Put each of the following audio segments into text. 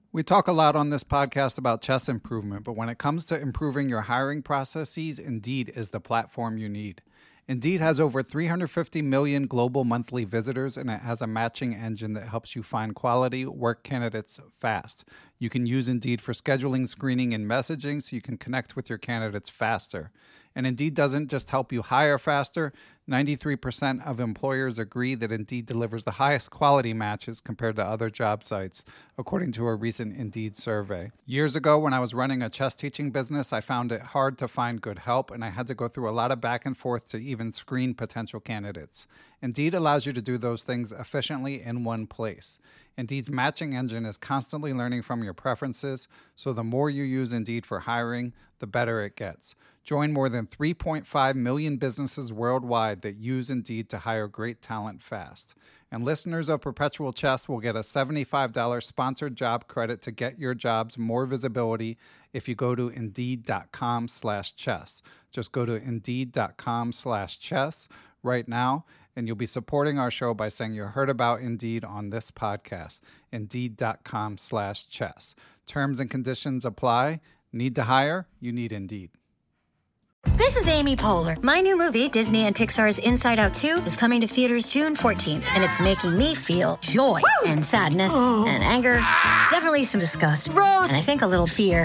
We talk a lot on this podcast about chess improvement, but when it comes to improving your hiring processes, Indeed is the platform you need. Indeed has over 350 million global monthly visitors, and it has a matching engine that helps you find quality work candidates fast. You can use Indeed for scheduling, screening, and messaging so you can connect with your candidates faster. And Indeed doesn't just help you hire faster. 93% of employers agree that Indeed delivers the highest quality matches compared to other job sites, according to a recent Indeed survey. Years ago, when I was running a chess teaching business, I found it hard to find good help, and I had to go through a lot of back and forth to even screen potential candidates. Indeed allows you to do those things efficiently in one place. Indeed's matching engine is constantly learning from your preferences, so the more you use Indeed for hiring, the better it gets. Join more than 3.5 million businesses worldwide that use Indeed to hire great talent fast. And listeners of Perpetual Chess will get a $75 sponsored job credit to get your jobs more visibility if you go to Indeed.com/chess. Just go to Indeed.com/chess right now, and you'll be supporting our show by saying you heard about Indeed on this podcast. Indeed.com/chess. Terms and conditions apply. Need to hire? You need Indeed. This is Amy Poehler. My new movie, Disney and Pixar's Inside Out 2, is coming to theaters June 14th, and it's making me feel joy and sadness and anger, definitely some disgust, and I think a little fear.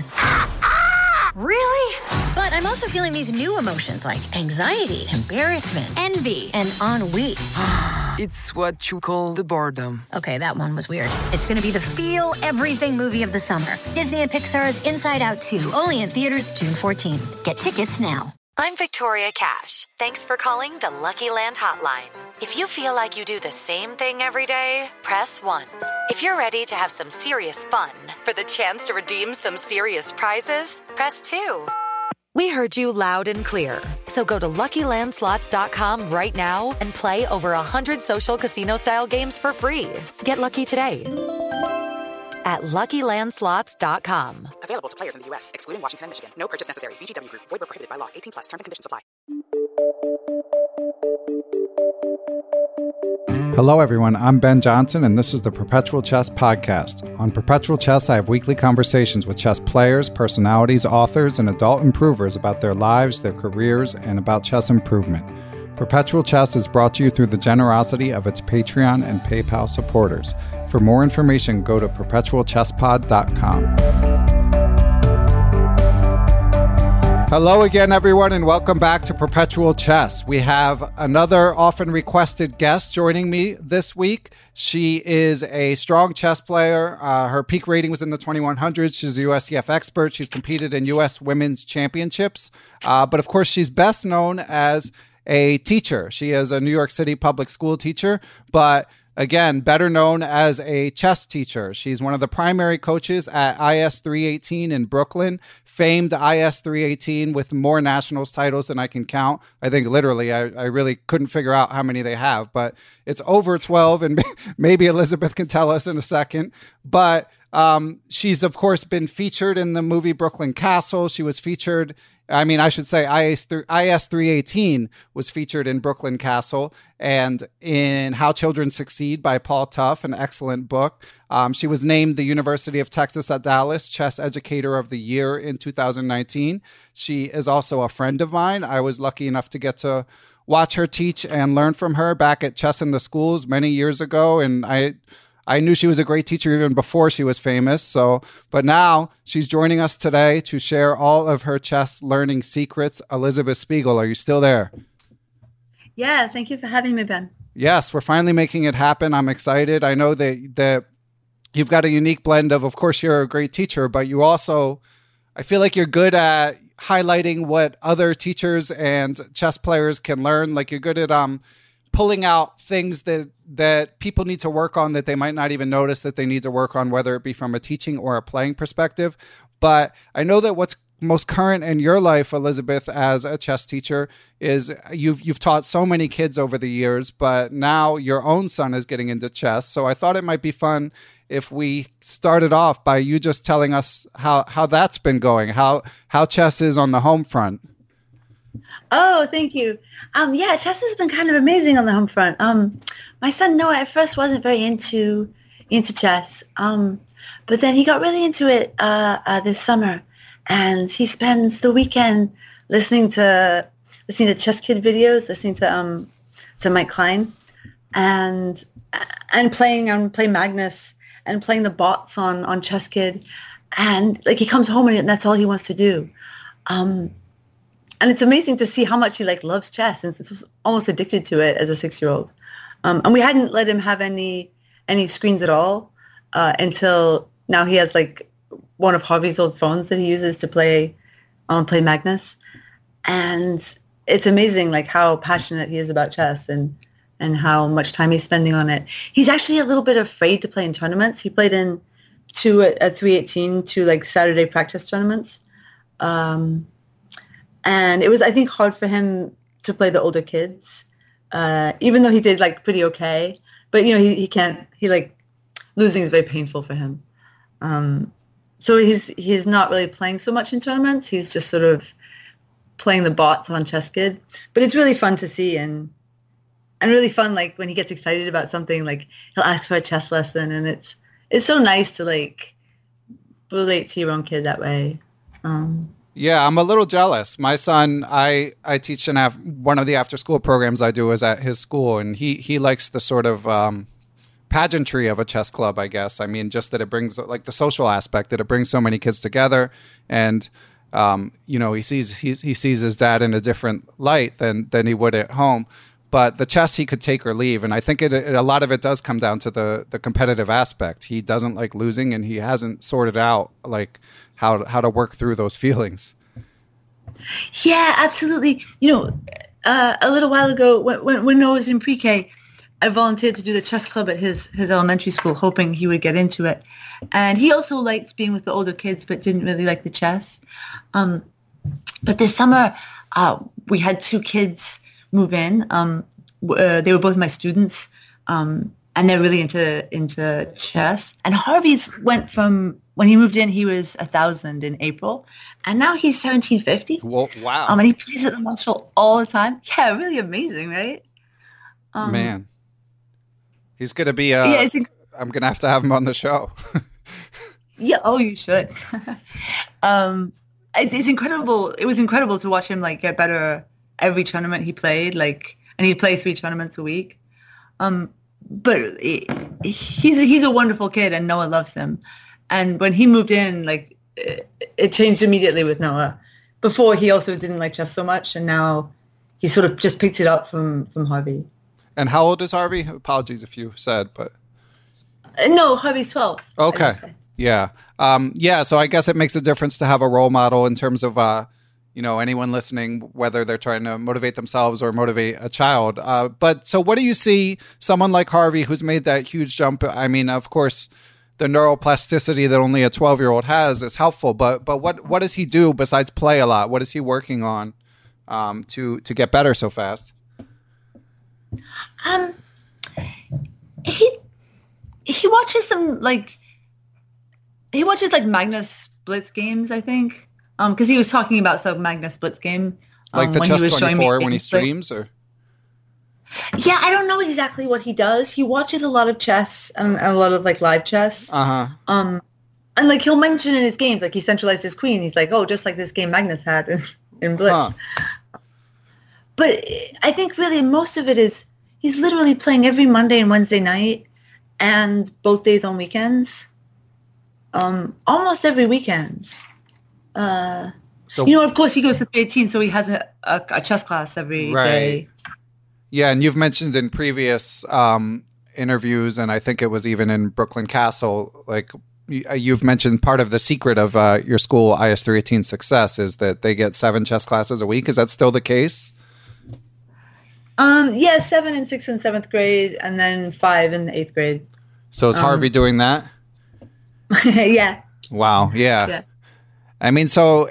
Really? But I'm also feeling these new emotions like anxiety, embarrassment, envy, and ennui. It's what you call the boredom. Okay, that one was weird. It's going to be the feel everything movie of the summer. Disney and Pixar's Inside Out 2, only in theaters June 14th. Get tickets now. I'm Victoria Cash. Thanks for calling the Lucky Land Hotline. If you feel like you do the same thing every day, press 1. If you're ready to have some serious fun for the chance to redeem some serious prizes, press 2. We heard you loud and clear. So go to LuckyLandSlots.com right now and play over 100 social casino-style games for free. Get lucky today at LuckyLandSlots.com. Available to players in the U.S., excluding Washington and Michigan. No purchase necessary. VGW Group. Void where prohibited by law. 18+. Terms and conditions apply. Hello, everyone. I'm Ben Johnson, and this is the Perpetual Chess Podcast. On Perpetual Chess, I have weekly conversations with chess players, personalities, authors, and adult improvers about their lives, their careers, and about chess improvement. Perpetual Chess is brought to you through the generosity of its Patreon and PayPal supporters. For more information, go to perpetualchesspod.com. Hello again, everyone, and welcome back to Perpetual Chess. We have another often requested guest joining me this week. She is a strong chess player. Her peak rating was in the 2100s. She's a USCF expert. She's competed in U.S. Women's Championships. But of course, she's best known as a teacher. She is a New York City public school teacher, but again, better known as a chess teacher. She's one of the primary coaches at IS 318 in Brooklyn, famed IS 318 with more nationals titles than I can count. I think literally, I really couldn't figure out how many they have, but it's over 12, and maybe Elizabeth can tell us in a second. But she's, of course, been featured in the movie Brooklyn Castle. She was featured, I should say IS 318 was featured in Brooklyn Castle and in How Children Succeed by Paul Tough, an excellent book. She was named the University of Texas at Dallas Chess Educator of the Year in 2019. She is also a friend of mine. I was lucky enough to get to watch her teach and learn from her back at Chess in the Schools many years ago, and I knew she was a great teacher even before she was famous. But now she's joining us today to share all of her chess learning secrets. Elizabeth Spiegel, are you still there? Yeah, thank you for having me, Ben. Yes, we're finally making it happen. I'm excited. I know that you've got a unique blend of course, you're a great teacher, but you also, I feel like you're good at highlighting what other teachers and chess players can learn. Like you're good at pulling out things that people need to work on that they might not even notice that they need to work on, whether it be from a teaching or a playing perspective. But I know that what's most current in your life, Elizabeth, as a chess teacher is you've taught so many kids over the years, but now your own son is getting into chess. So I thought it might be fun if we started off by you just telling us how that's been going, how chess is on the home front. Oh, thank you. Yeah, chess has been kind of amazing on the home front. My son Noah at first wasn't very into into chess. But then he got really into it this summer, and he spends the weekend listening to Chess Kid videos, listening to Mike Klein, and playing Magnus and playing the bots on Chess Kid, and like he comes home and that's all he wants to do. And it's amazing to see how much he loves chess, and was almost addicted to it as a 6-year-old. And we hadn't let him have any screens at all until now. He has one of Harvey's old phones that he uses to play Magnus, and it's amazing how passionate he is about chess and how much time he's spending on it. He's actually a little bit afraid to play in tournaments. He played in 2 at 318, 2 Saturday practice tournaments. And it was, I think, hard for him to play the older kids, even though he did pretty okay. But he can't. Losing is very painful for him. So he's not really playing so much in tournaments. He's just sort of playing the bots on Chess Kid. But it's really fun to see and really fun. When he gets excited about something, he'll ask for a chess lesson, and it's so nice to relate to your own kid that way. Yeah, I'm a little jealous. My son, I teach one of the after-school programs I do is at his school, and he likes the sort of pageantry of a chess club, I guess. I mean, just that it brings the social aspect, that it brings so many kids together, and he sees his dad in a different light than he would at home. But the chess he could take or leave, and I think a lot of it does come down to the competitive aspect. He doesn't like losing, and he hasn't sorted out how to work through those feelings. Yeah, absolutely. A little while ago, when Noah was in pre-K, I volunteered to do the chess club at his elementary school, hoping he would get into it. And he also liked being with the older kids, but didn't really like the chess. But this summer, we had 2 kids move in. They were both my students, and they're really into chess. And Harvey's went from, when he moved in, he was 1,000 in April, and now he's 1,750. Well, wow. And he plays at the Marshall all the time. Yeah, really amazing, right? Man, he's going to be. I'm going to have him on the show. Yeah. Oh, you should. It's incredible. It was incredible to watch him get better every tournament he played. And he'd play 3 tournaments a week. But he's a wonderful kid, and Noah loves him. And when he moved in, it changed immediately with Noah. Before, he also didn't like chess so much, and now he sort of just picked it up from Harvey. And how old is Harvey? Apologies if you said, but no, Harvey's 12. Okay, yeah, So I guess it makes a difference to have a role model in terms of anyone listening, whether they're trying to motivate themselves or motivate a child. But so, what do you see someone like Harvey who's made that huge jump? I mean, of course, the neuroplasticity that only a 12-year-old has is helpful, but what does he do besides play a lot? What is he working on to get better so fast? He watches some Magnus Blitz games, I think, because he was talking about some Magnus Blitz game, the when Chess he was 24 when he streams, or. Yeah, I don't know exactly what he does. He watches a lot of chess and a lot of live chess. And he'll mention in his games, he centralized his queen. He's just like this game Magnus had in Blitz. Huh. But I think really most of it is he's literally playing every Monday and Wednesday night, and both days on weekends. Almost every weekend. So of course he goes to 318, so he has a chess class every day. Yeah, and you've mentioned in previous interviews, and I think it was even in Brooklyn Castle, you've mentioned part of the secret of your school IS 318 success is that they get 7 chess classes a week. Is that still the case? Yeah, 7 in 6th and 7th grade, and then 5 in the 8th grade. So is Harvey doing that? Yeah. Wow. Yeah. I mean,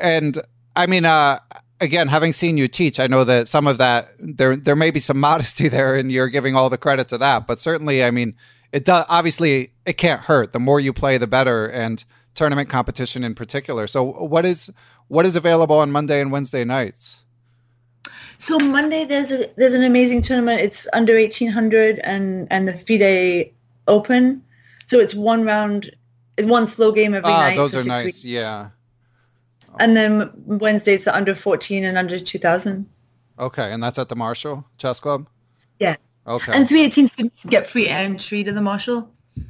again, having seen you teach, I know that some of that there may be some modesty there, and you're giving all the credit to that. But certainly, I mean, it does. Obviously, it can't hurt. The more you play, the better, and tournament competition in particular. So, what is available on Monday and Wednesday nights? So Monday there's an amazing tournament. It's under 1,800 and the FIDE Open. So it's one slow game every night. Those for are 6 nice. weeks. Yeah. And then Wednesdays the under 14 and under 2000. Okay, and that's at the Marshall Chess Club? Yeah. Okay. And 318 students get free entry to the Marshall.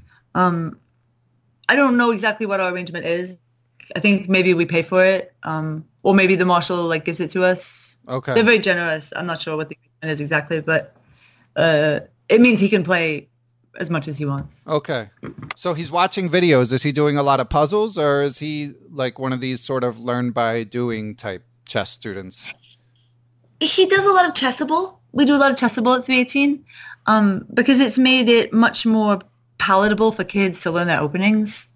I don't know exactly what our arrangement is. I think maybe we pay for it, or maybe the Marshall like gives it to us. Okay. They're very generous. I'm not sure what the arrangement is exactly, but it means he can play as much as he wants. Okay. So he's watching videos. Is he doing a lot of puzzles, or is he like one of these sort of learn by doing type chess students? He does a lot of Chessable. We do a lot of Chessable at 318 because it's made it much more palatable for kids to learn their openings.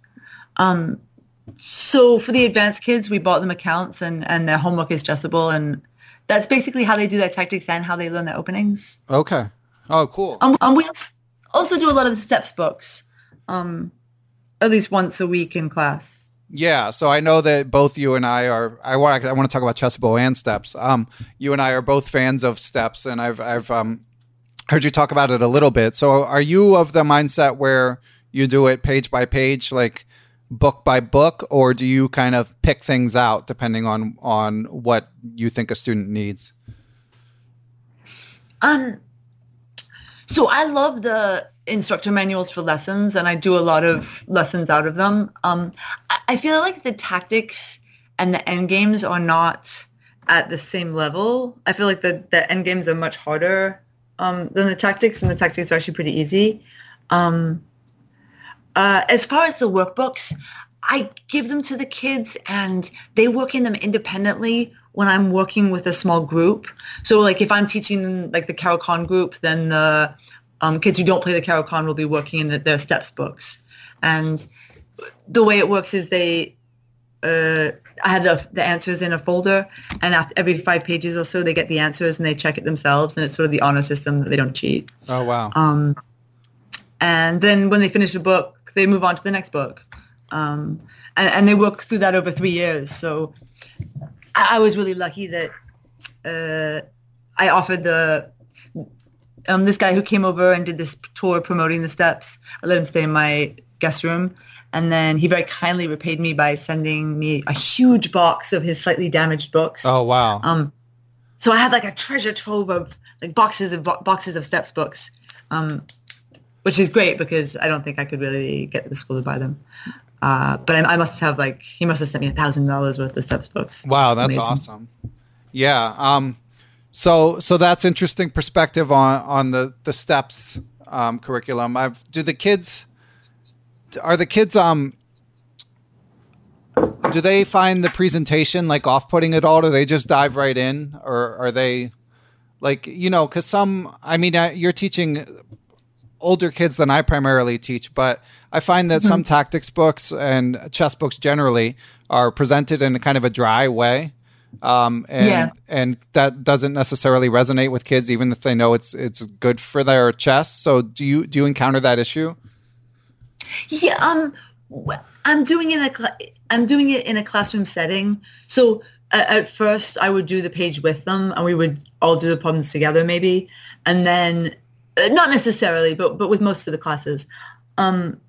So for the advanced kids, we bought them accounts and their homework is Chessable. And that's basically how they do their tactics and how they learn their openings. Okay. Oh, cool. We also do a lot of the steps books, at least once a week in class. Yeah, so I know that both you and I are. I want to talk about Chessable and Steps. You and I are both fans of Steps, and I've heard you talk about it a little bit. So, are you of the mindset where you do it page by page, like book by book, or do you kind of pick things out depending on what you think a student needs? So I love the instructor manuals for lessons, and I do a lot of lessons out of them. I feel like the tactics and the end games are not at the same level. I feel like the end games are much harder than the tactics, and the tactics are actually pretty easy. As far as the workbooks, I give them to the kids, and they work in them independently when I'm working with a small group. So like if I'm teaching them like the Caro-Kann group, then the kids who don't play the Caro-Kann will be working in their steps books. And the way it works is I have the answers in a folder, and after every 5 pages or so, they get the answers and they check it themselves. And it's sort of the honor system that they don't cheat. Oh, wow. And then when they finish a book, they move on to the next book. And they work through that over 3 years. So I was really lucky that I offered this guy who came over and did this tour promoting the steps. I let him stay in my guest room. And then he very kindly repaid me by sending me a huge box of his slightly damaged books. Oh, wow. So I had like a treasure trove of like boxes of steps books, which is great because I don't think I could really get the school to buy them. But I must have he must have sent me $1,000 worth of steps books. Wow, that's amazing. Awesome. Yeah. So that's interesting perspective on the steps curriculum. Do the kids do they find the presentation like off-putting at all? Do they just dive right in, or are they because you're teaching older kids than I primarily teach, but I find that some tactics books and chess books generally are presented in a kind of a dry way. And that doesn't necessarily resonate with kids, even if they know it's good for their chess. So do you encounter that issue? Yeah. I'm doing it in a classroom setting. So at first I would do the page with them and we would all do the problems together maybe. And then not necessarily, but with most of the classes. And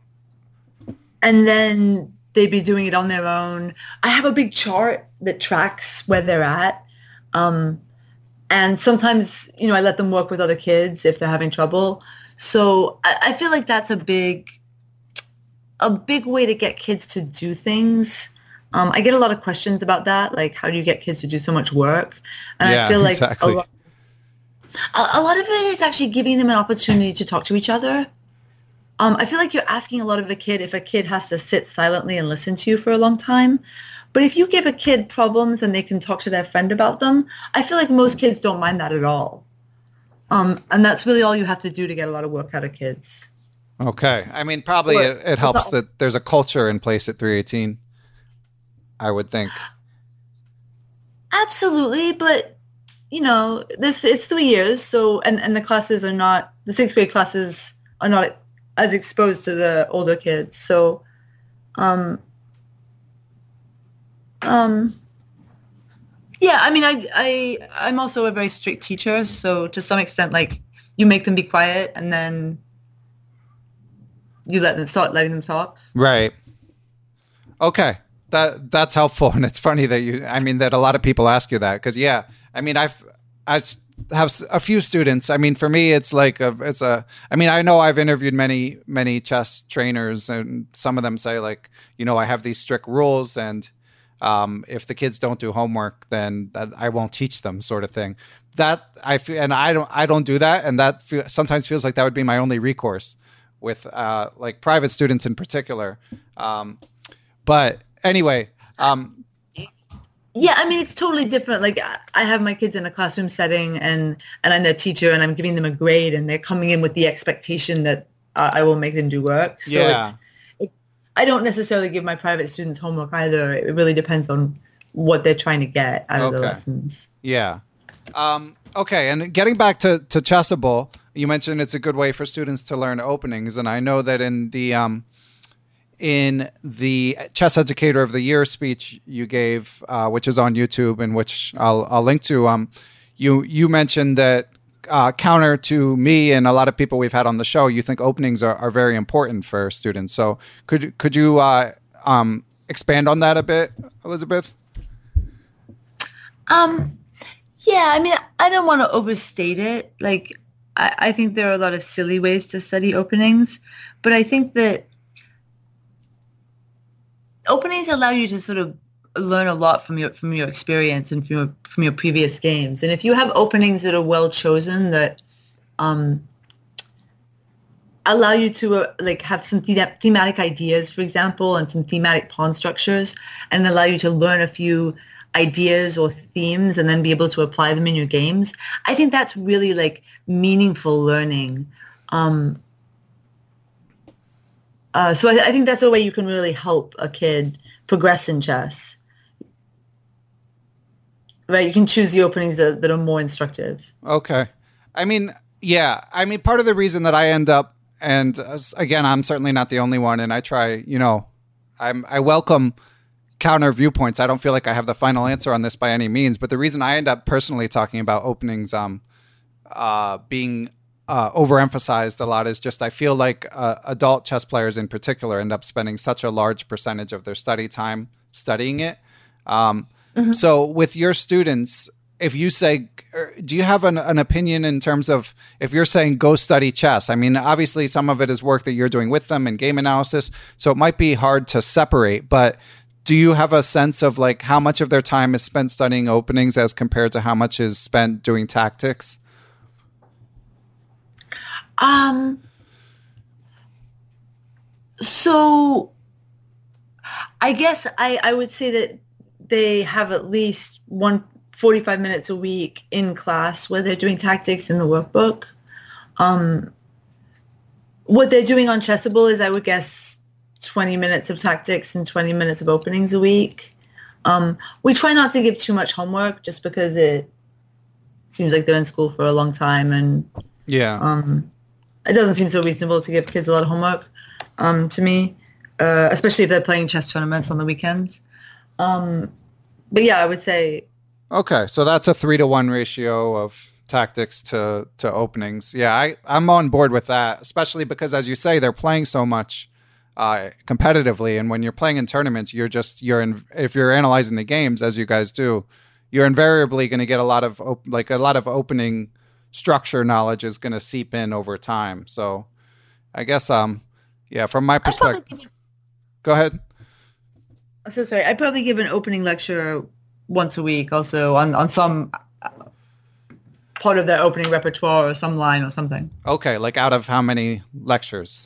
then they'd be doing it on their own. I have a big chart that tracks where they're at. And sometimes, I let them work with other kids if they're having trouble. So I feel like that's a big way to get kids to do things. I get a lot of questions about that, like how do you get kids to do so much work? And I feel like exactly. A lot of it is actually giving them an opportunity to talk to each other. I feel like you're asking a lot of a kid if a kid has to sit silently and listen to you for a long time. But if you give a kid problems and they can talk to their friend about them, I feel like most kids don't mind that at all. And that's really all you have to do to get a lot of work out of kids. Okay. I mean, probably it helps that there's a culture in place at 318, I would think. Absolutely. But, it's 3 years. So, and the classes are not, the 6th grade classes are not as exposed to the older kids. So, yeah, I mean, I'm also a very strict teacher. So to some extent, you make them be quiet and then you start letting them talk. Right. Okay. That's helpful. And it's funny that a lot of people ask you that because, yeah, I mean, I have a few students. I mean, for me, it's like I know I've interviewed many chess trainers and some of them say like, I have these strict rules and if the kids don't do homework, then I won't teach them sort of thing. That I feel, and I don't do that. And that sometimes feels like that would be my only recourse with like private students in particular. But anyway, yeah, I mean, it's totally different. Like I have my kids in a classroom setting and I'm their teacher and I'm giving them a grade and they're coming in with the expectation that I will make them do work. So yeah. I don't necessarily give my private students homework either. It really depends on what they're trying to get out of the lessons. Yeah. Okay. And getting back to Chessable, you mentioned it's a good way for students to learn openings. And I know that in the Chess Educator of the Year speech you gave, which is on YouTube and which I'll link to, you mentioned that counter to me and a lot of people we've had on the show, you think openings are very important for students. So could you expand on that a bit, Elizabeth? Yeah, I mean, I don't want to overstate it. Like, I think there are a lot of silly ways to study openings, but I think that openings allow you to sort of learn a lot from your experience and from your previous games. And if you have openings that are well chosen that allow you to like have some thematic ideas, for example, and some thematic pawn structures, and allow you to learn a few ideas or themes and then be able to apply them in your games, I think that's really like meaningful learning. So I think that's a way you can really help a kid progress in chess. Right, you can choose the openings that are more instructive. Okay. I mean, yeah. I mean, part of the reason that I end up, and again, I'm certainly not the only one, and I try, I welcome counter viewpoints. I don't feel like I have the final answer on this by any means, but the reason I end up personally talking about openings being overemphasized a lot is just I feel like adult chess players in particular end up spending such a large percentage of their study time studying it. So with your students, if you say, do you have an opinion in terms of if you're saying go study chess? I mean, obviously some of it is work that you're doing with them and game analysis, so it might be hard to separate, but do you have a sense of like how much of their time is spent studying openings as compared to how much is spent doing tactics? So I guess I would say that they have at least 45 minutes a week in class where they're doing tactics in the workbook. What they're doing on Chessable is, I would guess, 20 minutes of tactics and 20 minutes of openings a week. We try not to give too much homework just because it seems like they're in school for a long time, and it doesn't seem so reasonable to give kids a lot of homework to me, especially if they're playing chess tournaments on the weekends. But yeah, I would say. Okay, so that's a 3-to-1 ratio of tactics to openings. Yeah, I'm on board with that, especially because, as you say, they're playing so much competitively, and when you're playing in tournaments, if you're analyzing the games as you guys do, you're invariably going to get a lot of opening structure knowledge is going to seep in over time. So I guess from my perspective, go ahead. I'm so sorry. I probably give an opening lecture once a week, also on some part of their opening repertoire or some line or something. Okay, like out of how many lectures?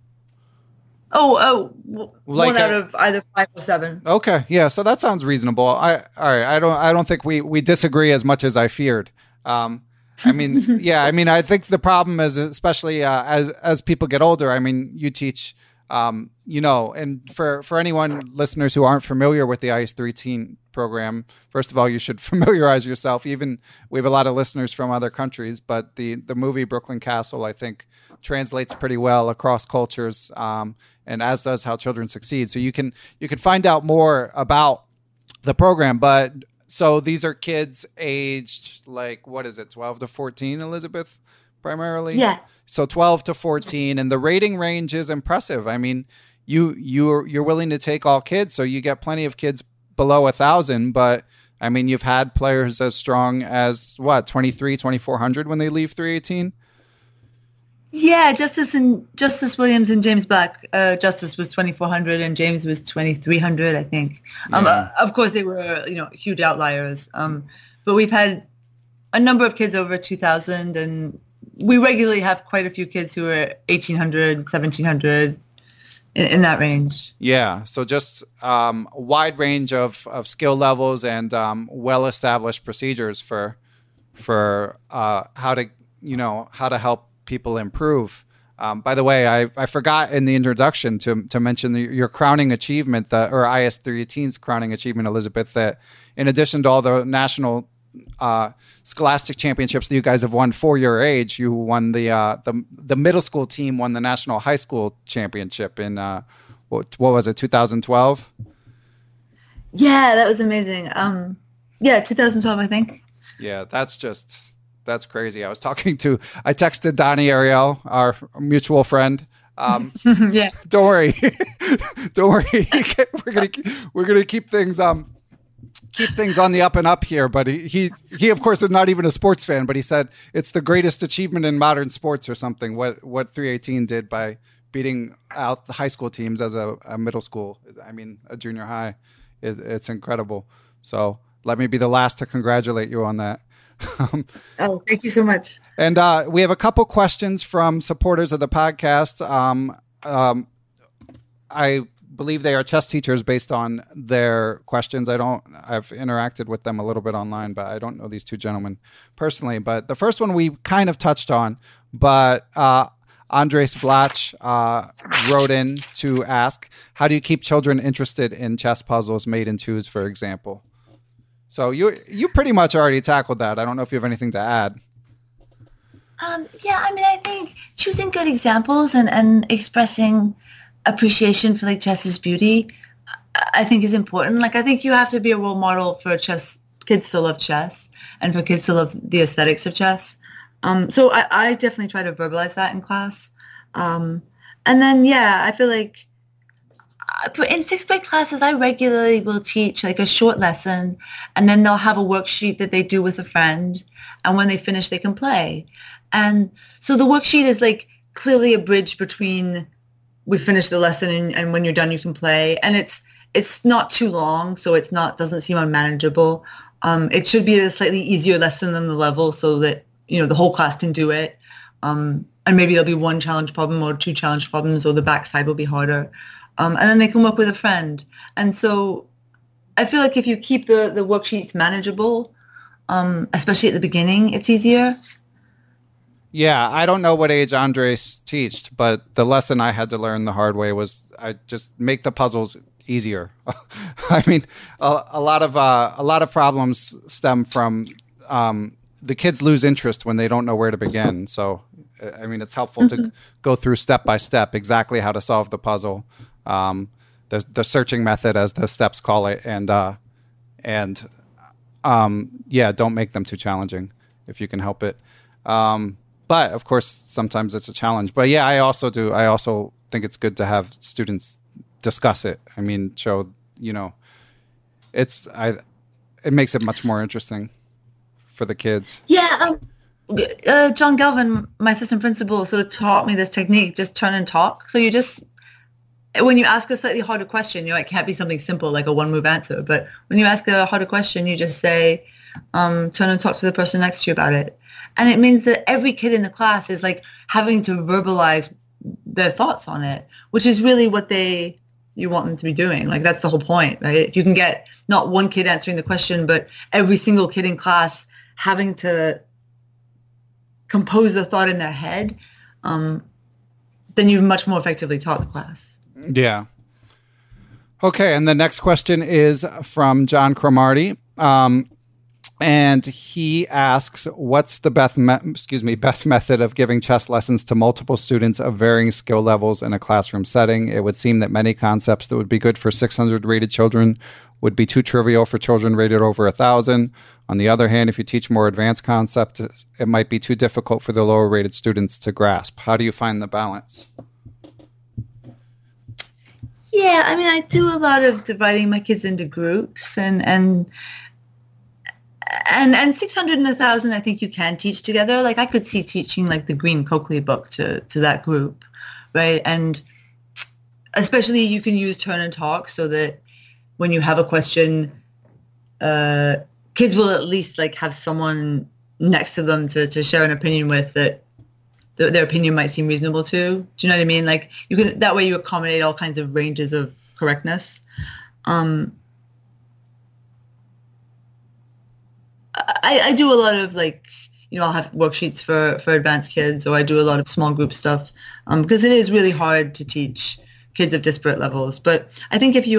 One out of either 5 or 7. Okay, yeah, so that sounds reasonable. All right. I don't think we disagree as much as I feared. I mean, yeah, I mean, I think the problem is, especially as people get older. I mean, you teach, and for anyone listeners who aren't familiar with the IS-3 teen program, first of all, you should familiarize yourself. Even we have a lot of listeners from other countries, but the movie Brooklyn Castle, I think, translates pretty well across cultures, and as does How Children Succeed. So you can find out more about the program. But so these are kids aged, like, what is it, 12 to 14, Elizabeth? primarily? Yeah. So 12 to 14, and the rating range is impressive. I mean, you're willing to take all kids, so you get plenty of kids below 1,000, but I mean, you've had players as strong as what, 2,400 when they leave 318? Yeah, Justice Williams and James Black. Justice was 2,400 and James was 2,300, I think. Of course, they were huge outliers. But we've had a number of kids over 2,000, and we regularly have quite a few kids who are 1,800, 1,700 in that range. Yeah, so just a wide range of skill levels and well-established procedures for how to help people improve. By the way, I forgot in the introduction to mention your crowning achievement, or IS 318's crowning achievement, Elizabeth, that in addition to all the national scholastic championships that you guys have won for your age, you won the middle school team won the national high school championship in what was it, 2012? Yeah, that was amazing. 2012, I think. Yeah, that's crazy. I texted Donnie Ariel, our mutual friend. Yeah. Don't worry. We're gonna keep things on the up and up here. But he of course is not even a sports fan. But he said it's the greatest achievement in modern sports or something. What 318 did by beating out the high school teams as a middle school. I mean, a junior high. It's incredible. So let me be the last to congratulate you on that. Thank you so much. And we have a couple questions from supporters of the podcast. I believe they are chess teachers based on their questions. I've interacted with them a little bit online, but I don't know these two gentlemen personally. But the first one we kind of touched on, but Andres Blach wrote in to ask, how do you keep children interested in chess puzzles made in twos, for example? So you pretty much already tackled that. I don't know if you have anything to add. I think choosing good examples and expressing appreciation for chess's beauty, I think is important. I think you have to be a role model for kids to love chess and for kids to love the aesthetics of chess. So I definitely try to verbalize that in class. And then, I feel like in sixth grade classes, I regularly will teach a short lesson, and then they'll have a worksheet that they do with a friend. And when they finish, they can play. And so the worksheet is clearly a bridge between we finish the lesson and when you're done, you can play. And it's not too long, so doesn't seem unmanageable. It should be a slightly easier lesson than the level so that, the whole class can do it. And maybe there'll be one challenge problem or two challenge problems, or the backside will be harder. And then they can work with a friend. And so I feel like if you keep the worksheets manageable, especially at the beginning, it's easier. Yeah, I don't know what age Andres taught, but the lesson I had to learn the hard way was I just make the puzzles easier. I mean, a lot of problems stem from the kids lose interest when they don't know where to begin. So, I mean, it's helpful to go through step by step exactly how to solve the puzzle. The searching method, as the steps call it, and don't make them too challenging if you can help it. But of course, sometimes it's a challenge. But I also think it's good to have students discuss it. I mean, show it makes it much more interesting for the kids. Yeah. John Galvin, my assistant principal, sort of taught me this technique: just turn and talk. So when you ask a slightly harder question, it can't be something simple like a one-move answer. But when you ask a harder question, you just say, turn and talk to the person next to you about it. And it means that every kid in the class is having to verbalize their thoughts on it, which is really what you want them to be doing. That's the whole point, right? If you can get not one kid answering the question, but every single kid in class having to compose the thought in their head, then you've much more effectively taught the class. Yeah. Okay, and the next question is from John Cromarty. And he asks, what's the best method of giving chess lessons to multiple students of varying skill levels in a classroom setting? It would seem that many concepts that would be good for 600 rated children would be too trivial for children rated over 1,000. On the other hand, if you teach more advanced concepts, it might be too difficult for the lower rated students to grasp. How do you find the balance? Yeah, I mean, I do a lot of dividing my kids into groups, and 600 and 1,000, I think you can teach together. Like I could see teaching like the Green Coakley book to that group, right? And especially you can use turn and talk so that when you have a question, kids will at least like have someone next to them to share an opinion with that their opinion might seem reasonable to. Do you know what I mean? Like you can, that way you accommodate all kinds of ranges of correctness. I do a lot of like, you know, I'll have worksheets for advanced kids, or I do a lot of small group stuff because it is really hard to teach kids of disparate levels. But I think if you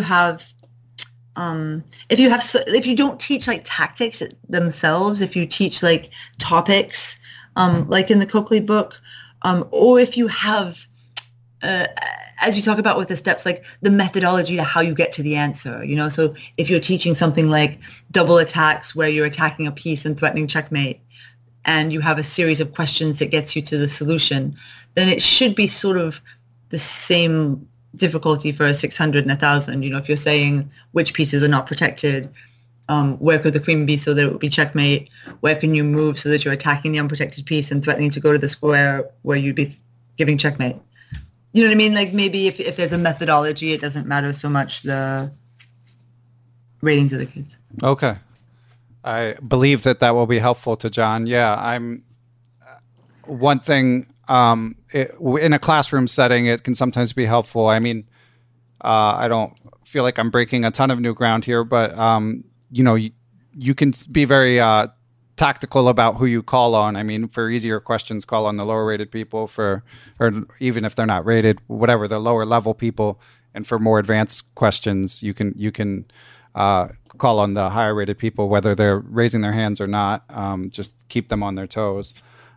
don't teach like tactics themselves, if you teach like topics, like in the Coakley book, or if you have, as you talk about with the steps, like the methodology to how you get to the answer, you know, so if you're teaching something like double attacks where you're attacking a piece and threatening checkmate, and you have a series of questions that gets you to the solution, then it should be sort of the same difficulty for a 600 and 1,000. You know, if you're saying which pieces are not protected, where could the queen be so that it would be checkmate? Where can you move so that you're attacking the unprotected piece and threatening to go to the square where you'd be giving checkmate? You know what I mean? Like maybe if there's a methodology, it doesn't matter so much the ratings of the kids. Okay. I believe that will be helpful to John. Yeah, one thing in a classroom setting, it can sometimes be helpful. I mean, I don't feel like I'm breaking a ton of new ground here, but you know, you can be very tactical about who you call on. I mean, for easier questions, call on the lower rated people or even if they're not rated, whatever, the lower level people. And for more advanced questions, you can call on the higher rated people, whether they're raising their hands or not. Just keep them on their toes.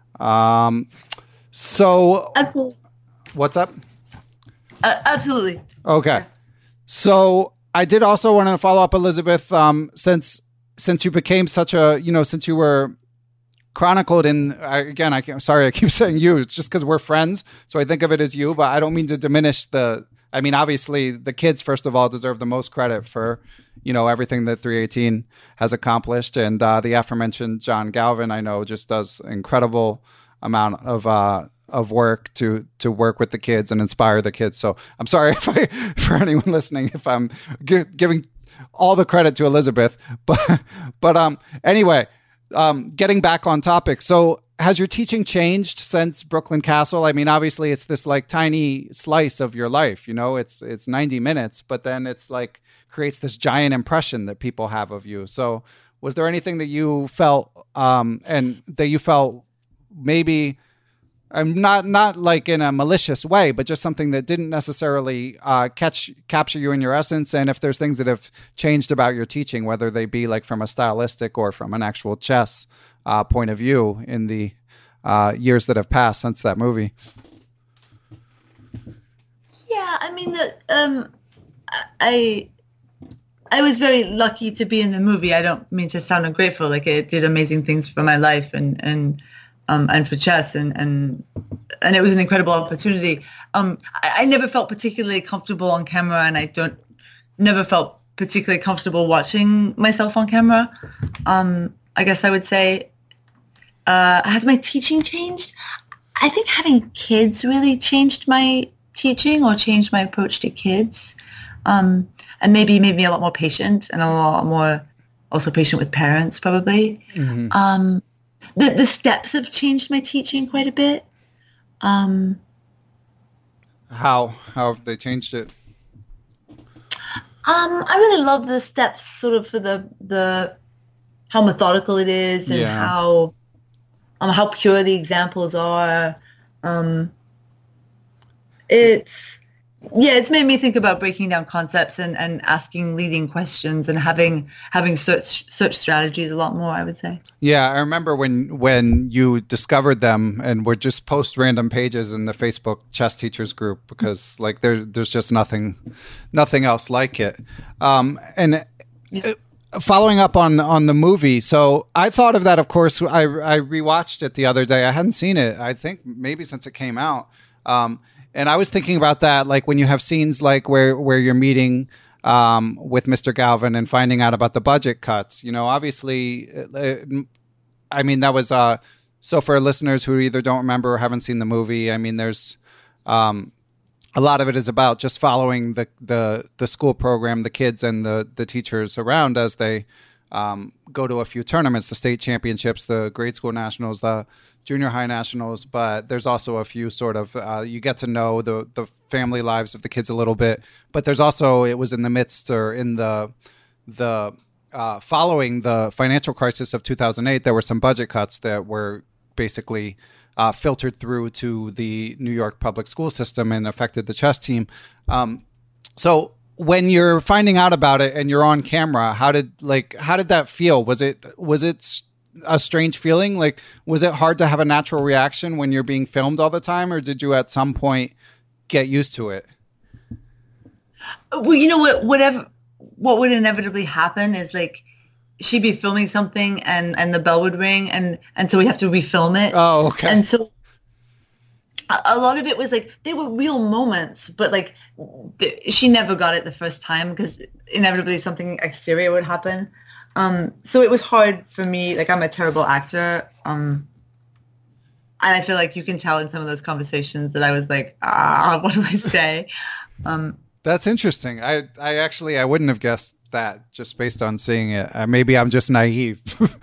So absolutely. What's up? Absolutely. Okay. So I did also want to follow up, Elizabeth, since you became such a, you know, since you were chronicled in, again, I keep saying you, it's just because we're friends. So I think of it as you, but I don't mean to diminish I mean, obviously the kids, first of all, deserve the most credit for, you know, everything that 318 has accomplished. And the aforementioned John Galvin, I know, just does incredible amount of work to work with the kids and inspire the kids. So I'm sorry for anyone listening, if I'm giving all the credit to Elizabeth, but anyway, getting back on topic. So has your teaching changed since Brooklyn Castle? I mean, obviously it's this like tiny slice of your life, you know, it's 90 minutes, but then it's like creates this giant impression that people have of you. So was there anything that you felt, and that you felt maybe, not like in a malicious way, but just something that didn't necessarily capture you in your essence? And if there's things that have changed about your teaching, whether they be like from a stylistic or from an actual chess point of view in the years that have passed since that movie. Yeah, I mean, I was very lucky to be in the movie. I don't mean to sound ungrateful. Like it did amazing things for my life and for chess, and it was an incredible opportunity. I never felt particularly comfortable on camera, and I never felt particularly comfortable watching myself on camera. I guess I would say, has my teaching changed? I think having kids really changed my teaching or changed my approach to kids, and maybe made me a lot more patient and a lot more also patient with parents, probably. Mm-hmm. The steps have changed my teaching quite a bit. How have they changed it? I really love the steps, sort of for the how methodical it is and how pure the examples are. It's made me think about breaking down concepts and asking leading questions and having search strategies a lot more, I would say. Yeah, I remember when you discovered them and were just post random pages in the Facebook chess teachers group, because like there's just nothing else like it. And Following up on the movie, so I thought of that. Of course, I rewatched it the other day. I hadn't seen it, I think, maybe since it came out. And I was thinking about that, like when you have scenes like where you're meeting with Mr. Galvin and finding out about the budget cuts. You know, obviously, I mean, that was so for listeners who either don't remember or haven't seen the movie. I mean, there's a lot of it is about just following the school program, the kids and the teachers around as they go to a few tournaments, the state championships, the grade school nationals, the junior high nationals. But there's also a few sort of, you get to know the family lives of the kids a little bit. But there's also, it was in the midst or in the following the financial crisis of 2008, there were some budget cuts that were basically filtered through to the New York public school system and affected the chess team. So when you're finding out about it and you're on camera, how did that feel? Was it a strange feeling? Like, was it hard to have a natural reaction when you're being filmed all the time, or did you at some point get used to it? Well, you know what would inevitably happen is like, she'd be filming something and the bell would ring and so we have to refilm it. Oh, okay. And so a lot of it was like, they were real moments, but like she never got it the first time because inevitably something exterior would happen. So it was hard for me. Like, I'm a terrible actor. And I feel like you can tell in some of those conversations that I was like, what do I say? That's interesting. I wouldn't have guessed that just based on seeing it. Maybe I'm just naive,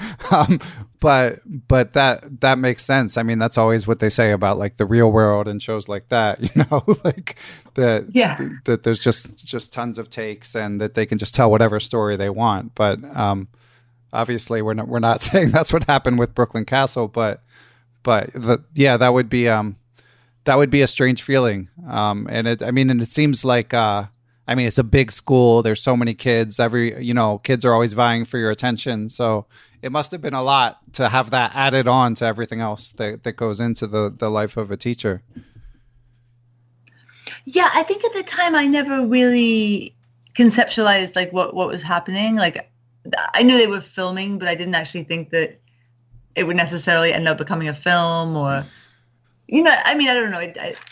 but that makes sense. I mean, that's always what they say about like the real world and shows like that, you know, like that there's just tons of takes and that they can just tell whatever story they want. But obviously, we're not saying that's what happened with Brooklyn Castle, but that would be a strange feeling. And it seems like. It's a big school. There's so many kids. Kids are always vying for your attention. So it must have been a lot to have that added on to everything else that goes into the life of a teacher. Yeah, I think at the time I never really conceptualized like what was happening. Like, I knew they were filming, but I didn't actually think that it would necessarily end up becoming a film or, I don't know.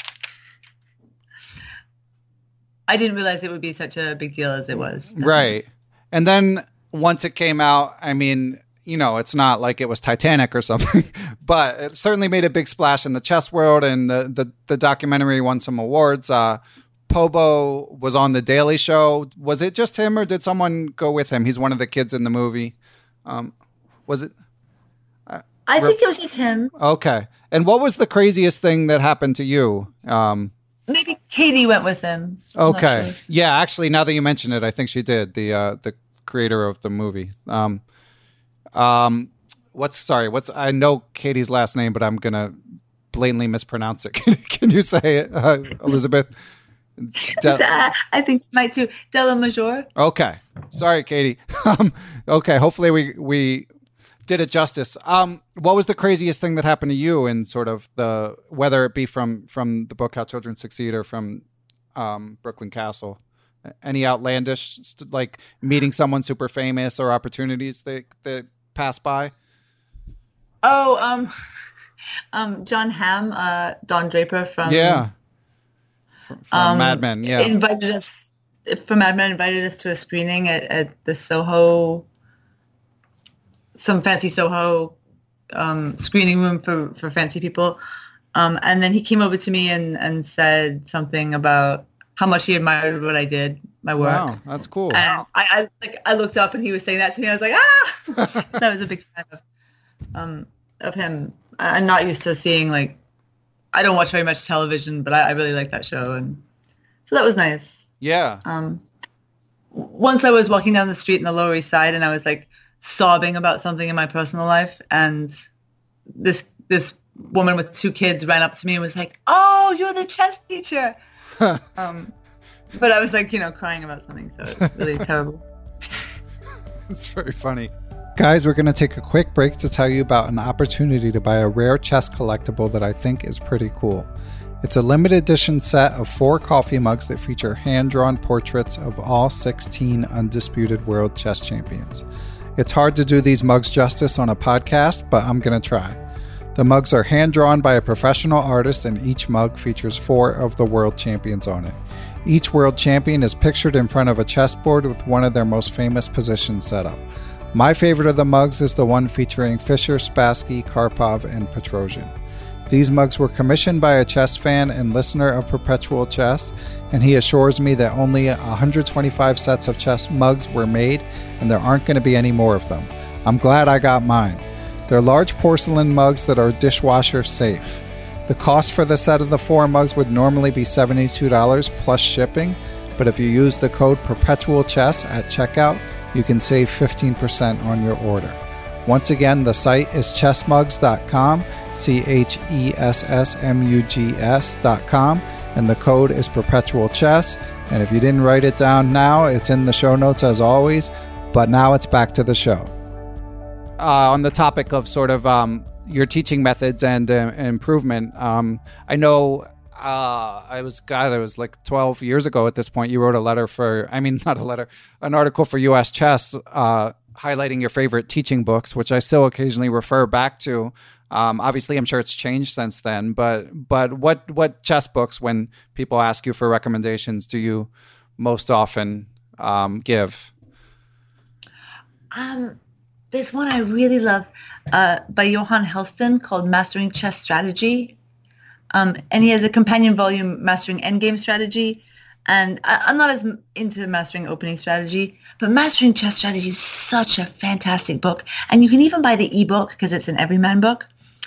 I didn't realize it would be such a big deal as it was. Right. And then once it came out, it's not like it was Titanic or something, but it certainly made a big splash in the chess world, and the documentary won some awards. Pobo was on The Daily Show. Was it just him or did someone go with him? He's one of the kids in the movie. Was it? I think it was just him. Okay. And what was the craziest thing that happened to you? Maybe Katie went with him. Okay. Sure. Yeah, actually, now that you mention it, I think she did. The creator of the movie. I know Katie's last name, but I'm gonna blatantly mispronounce it. Can you say it, Elizabeth? I think it might too. Della Major. Okay. Sorry, Katie. Okay. Hopefully we did it justice. What was the craziest thing that happened to you in sort of whether it be from the book How Children Succeed or from Brooklyn Castle? Any outlandish, like meeting someone super famous or opportunities that pass by? Oh, John Hamm, Don Draper from Mad Men. Yeah, invited us to a screening at the Soho. Some fancy Soho screening room for fancy people. And then he came over to me and said something about how much he admired what I did, my work. Wow, that's cool. And I looked up and he was saying that to me. I was like, That was a big fan of him. I'm not used to seeing, like, I don't watch very much television, but I really like that show. And so that was nice. Yeah. Once I was walking down the street in the Lower East Side and I was like, sobbing about something in my personal life, and this woman with 2 kids ran up to me and was like, "Oh, you're the chess teacher." But I was like, crying about something, so it's really terrible. It's very funny. Guys, we're going to take a quick break to tell you about an opportunity to buy a rare chess collectible that I think is pretty cool. It's a limited edition set of 4 coffee mugs that feature hand-drawn portraits of all 16 undisputed world chess champions. It's hard to do these mugs justice on a podcast, but I'm going to try. The mugs are hand-drawn by a professional artist, and each mug features 4 of the world champions on it. Each world champion is pictured in front of a chessboard with one of their most famous positions set up. My favorite of the mugs is the one featuring Fischer, Spassky, Karpov, and Petrosian. These mugs were commissioned by a chess fan and listener of Perpetual Chess, and he assures me that only 125 sets of chess mugs were made, and there aren't going to be any more of them. I'm glad I got mine. They're large porcelain mugs that are dishwasher safe. The cost for the set of the 4 mugs would normally be $72 plus shipping, but if you use the code PerpetualChess at checkout, you can save 15% on your order. Once again, the site is chessmugs.com, chessmugs.com, and the code is PerpetualChess. And if you didn't write it down now, it's in the show notes as always. But now it's back to the show. On the topic of sort of your teaching methods and improvement, I know it was like 12 years ago at this point, you wrote an article for US Chess highlighting your favorite teaching books, which I still occasionally refer back to. Obviously, I'm sure it's changed since then, but what chess books, when people ask you for recommendations, do you most often give? There's one I really love by Johan Helston called Mastering Chess Strategy. And he has a companion volume, Mastering Endgame Strategy. And I'm not as into Mastering Opening Strategy, but Mastering Chess Strategy is such a fantastic book. And you can even buy the ebook because it's an everyman book.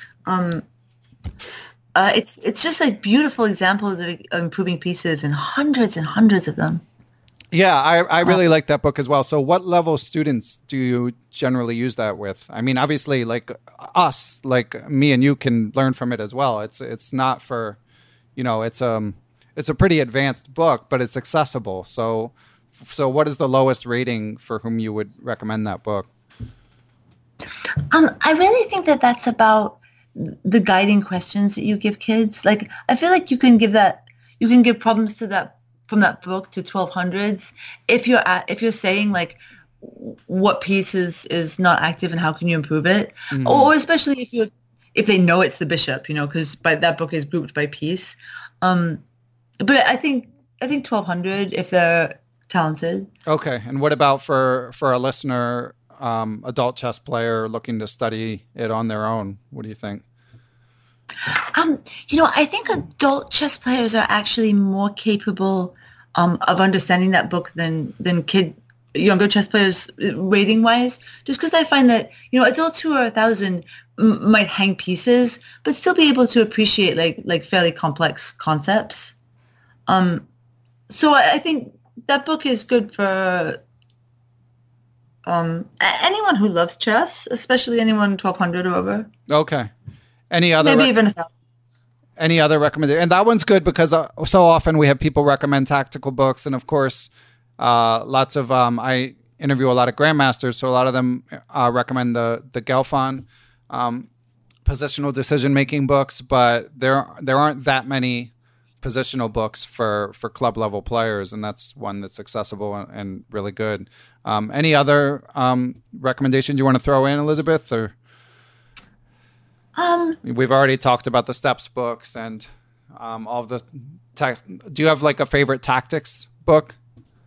It's just like beautiful examples of improving pieces and hundreds of them. Yeah, I really like that book as well. So what level students do you generally use that with? I mean, obviously, like us, like me and you can learn from it as well. It's not for, it's a pretty advanced book, but it's accessible. So what is the lowest rating for whom you would recommend that book? I really think that's about the guiding questions that you give kids. Like, I feel like you can give problems to that from that book to 1200s if you're saying like what piece is not active and how can you improve it, mm-hmm. or especially if they know it's the bishop, because that book is grouped by piece. But I think 1200 if they're talented. Okay, and what about for a listener, adult chess player looking to study it on their own? What do you think? I think adult chess players are actually more capable of understanding that book than younger chess players rating wise, just because I find that, adults who are 1,000 might hang pieces, but still be able to appreciate like fairly complex concepts. So I think that book is good for anyone who loves chess, especially anyone 1200 or over. Okay. Any other maybe even 1,000. Any other recommendation? And that one's good because so often we have people recommend tactical books, and of course, lots of I interview a lot of grandmasters, so a lot of them recommend the Gelfand positional decision making books, but there aren't that many positional books for club level players, and that's one that's accessible and really good. Any other recommendations you want to throw in, Elizabeth? Or we've already talked about the steps books and all of the do you have like a favorite tactics book?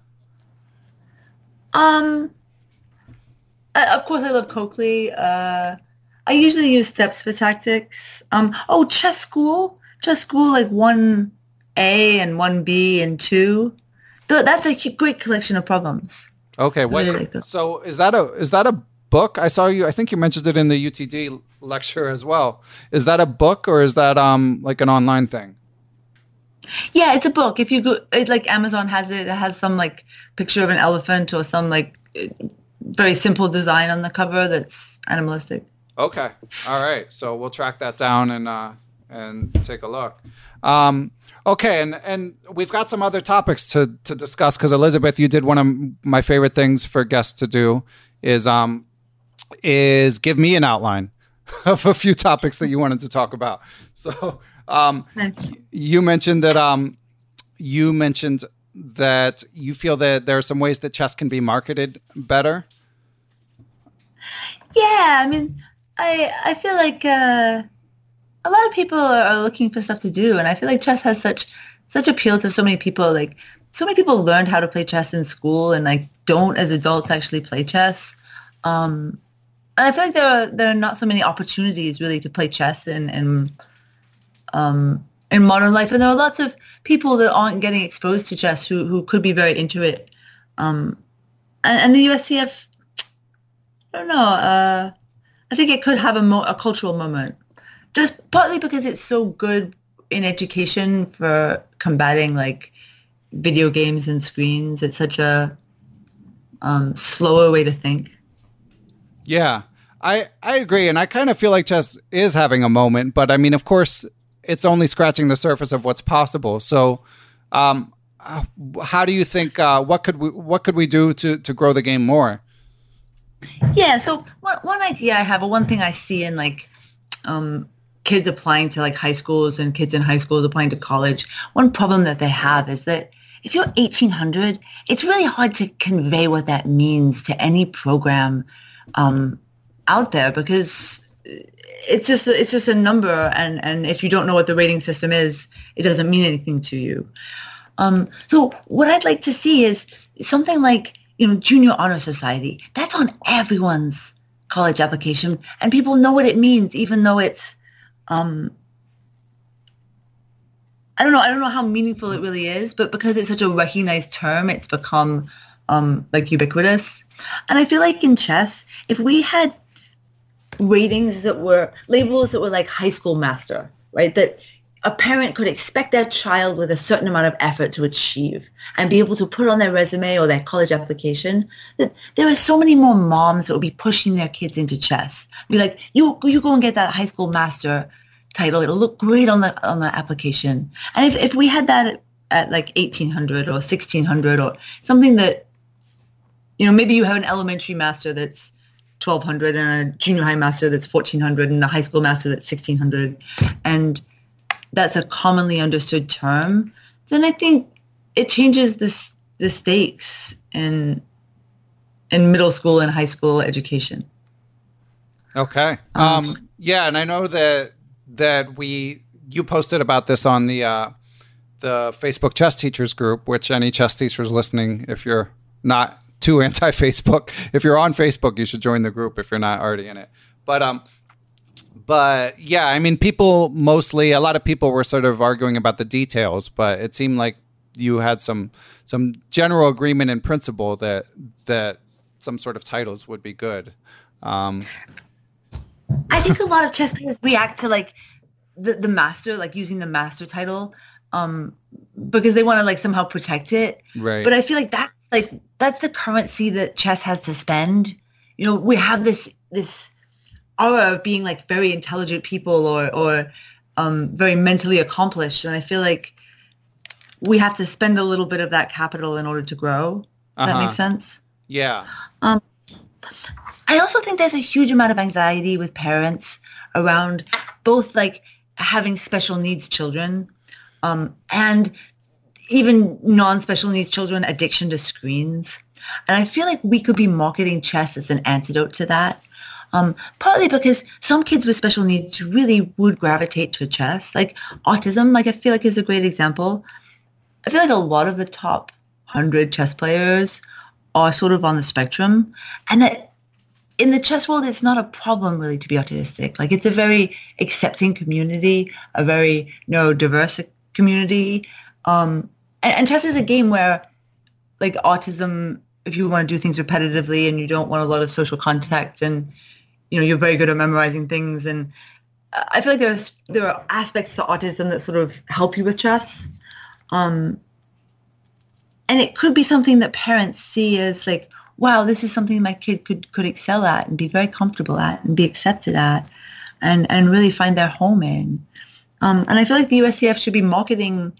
Of course I love Coakley. I usually use steps for tactics. Chess School like 1A and 1B and 2. That's a great collection of problems. Okay, so is that a book? I think you mentioned it in the UTD lecture as well. Is that a book or is that like an online thing? Yeah, it's a book. If you go, like Amazon has it. It has some like picture of an elephant or some like very simple design on the cover that's animalistic. Okay, all right. So we'll track that down and take a look. Okay, and we've got some other topics to discuss because Elizabeth, you did one of my favorite things for guests to do is give me an outline of a few topics that you wanted to talk about. So Nice. You mentioned that you feel that there are some ways that chess can be marketed better. Yeah, I mean, I feel like a lot of people are looking for stuff to do, and I feel like chess has such appeal to so many people. Like, so many people learned how to play chess in school, and like don't as adults actually play chess. And I feel like there are not so many opportunities really to play chess in modern life, and there are lots of people that aren't getting exposed to chess who could be very into it. And the USCF, I don't know. I think it could have a cultural moment, just partly because it's so good in education for combating like video games and screens. It's such a slower way to think. Yeah, I agree, and I kind of feel like chess is having a moment. But I mean, of course, it's only scratching the surface of what's possible. So, how do you think? What could we do to grow the game more? Yeah. So one idea I have, or one thing I see in like kids applying to like high schools and kids in high schools applying to college, one problem that they have is that if you're 1800, it's really hard to convey what that means to any program out there, because it's just a number, and if you don't know what the rating system is, it doesn't mean anything to you. So what I'd like to see is something like, Junior Honor Society. That's on everyone's college application, and people know what it means, even though it's I don't know how meaningful it really is, but because it's such a recognized term, it's become like ubiquitous. And I feel like in chess, if we had ratings that were labels that were like high school master, right? That a parent could expect their child with a certain amount of effort to achieve and be able to put on their resume or their college application, that there are so many more moms that would be pushing their kids into chess. Be like, you go and get that high school master title. It'll look great on the application. And if we had that at like 1800 or 1600 or something that, maybe you have an elementary master that's 1200 and a junior high master that's 1400 and a high school master that's 1600, and that's a commonly understood term, then I think it changes the stakes in middle school and high school education. Okay. Yeah, and I know that you posted about this on the Facebook Chess Teachers group, which any chess teachers listening, if you're not too anti-Facebook, if you're on Facebook, you should join the group if you're not already in it. But yeah, I mean, a lot of people were sort of arguing about the details, but it seemed like you had some general agreement in principle that some sort of titles would be good. I think a lot of chess players react to like the master, like using the master title, because they want to like somehow protect it. Right. But I feel like that's the currency that chess has to spend. We have this aura of being like very intelligent people or very mentally accomplished, and I feel like we have to spend a little bit of that capital in order to grow. Does that make sense? Yeah. I also think there's a huge amount of anxiety with parents around both like having special needs children and even non-special needs children addiction to screens. And I feel like we could be marketing chess as an antidote to that. Partly because some kids with special needs really would gravitate to chess. Like autism, like I feel like is a great example. I feel like a lot of the top 100 chess players are sort of on the spectrum, and that in the chess world, it's not a problem really to be autistic. Like it's a very accepting community, a very neurodiverse community. And chess is a game where like autism, if you want to do things repetitively and you don't want a lot of social contact and, you're very good at memorizing things. And I feel like there are aspects to autism that sort of help you with chess. And it could be something that parents see as like, wow, this is something my kid could excel at and be very comfortable at and be accepted at and really find their home in. And I feel like the USCF should be marketing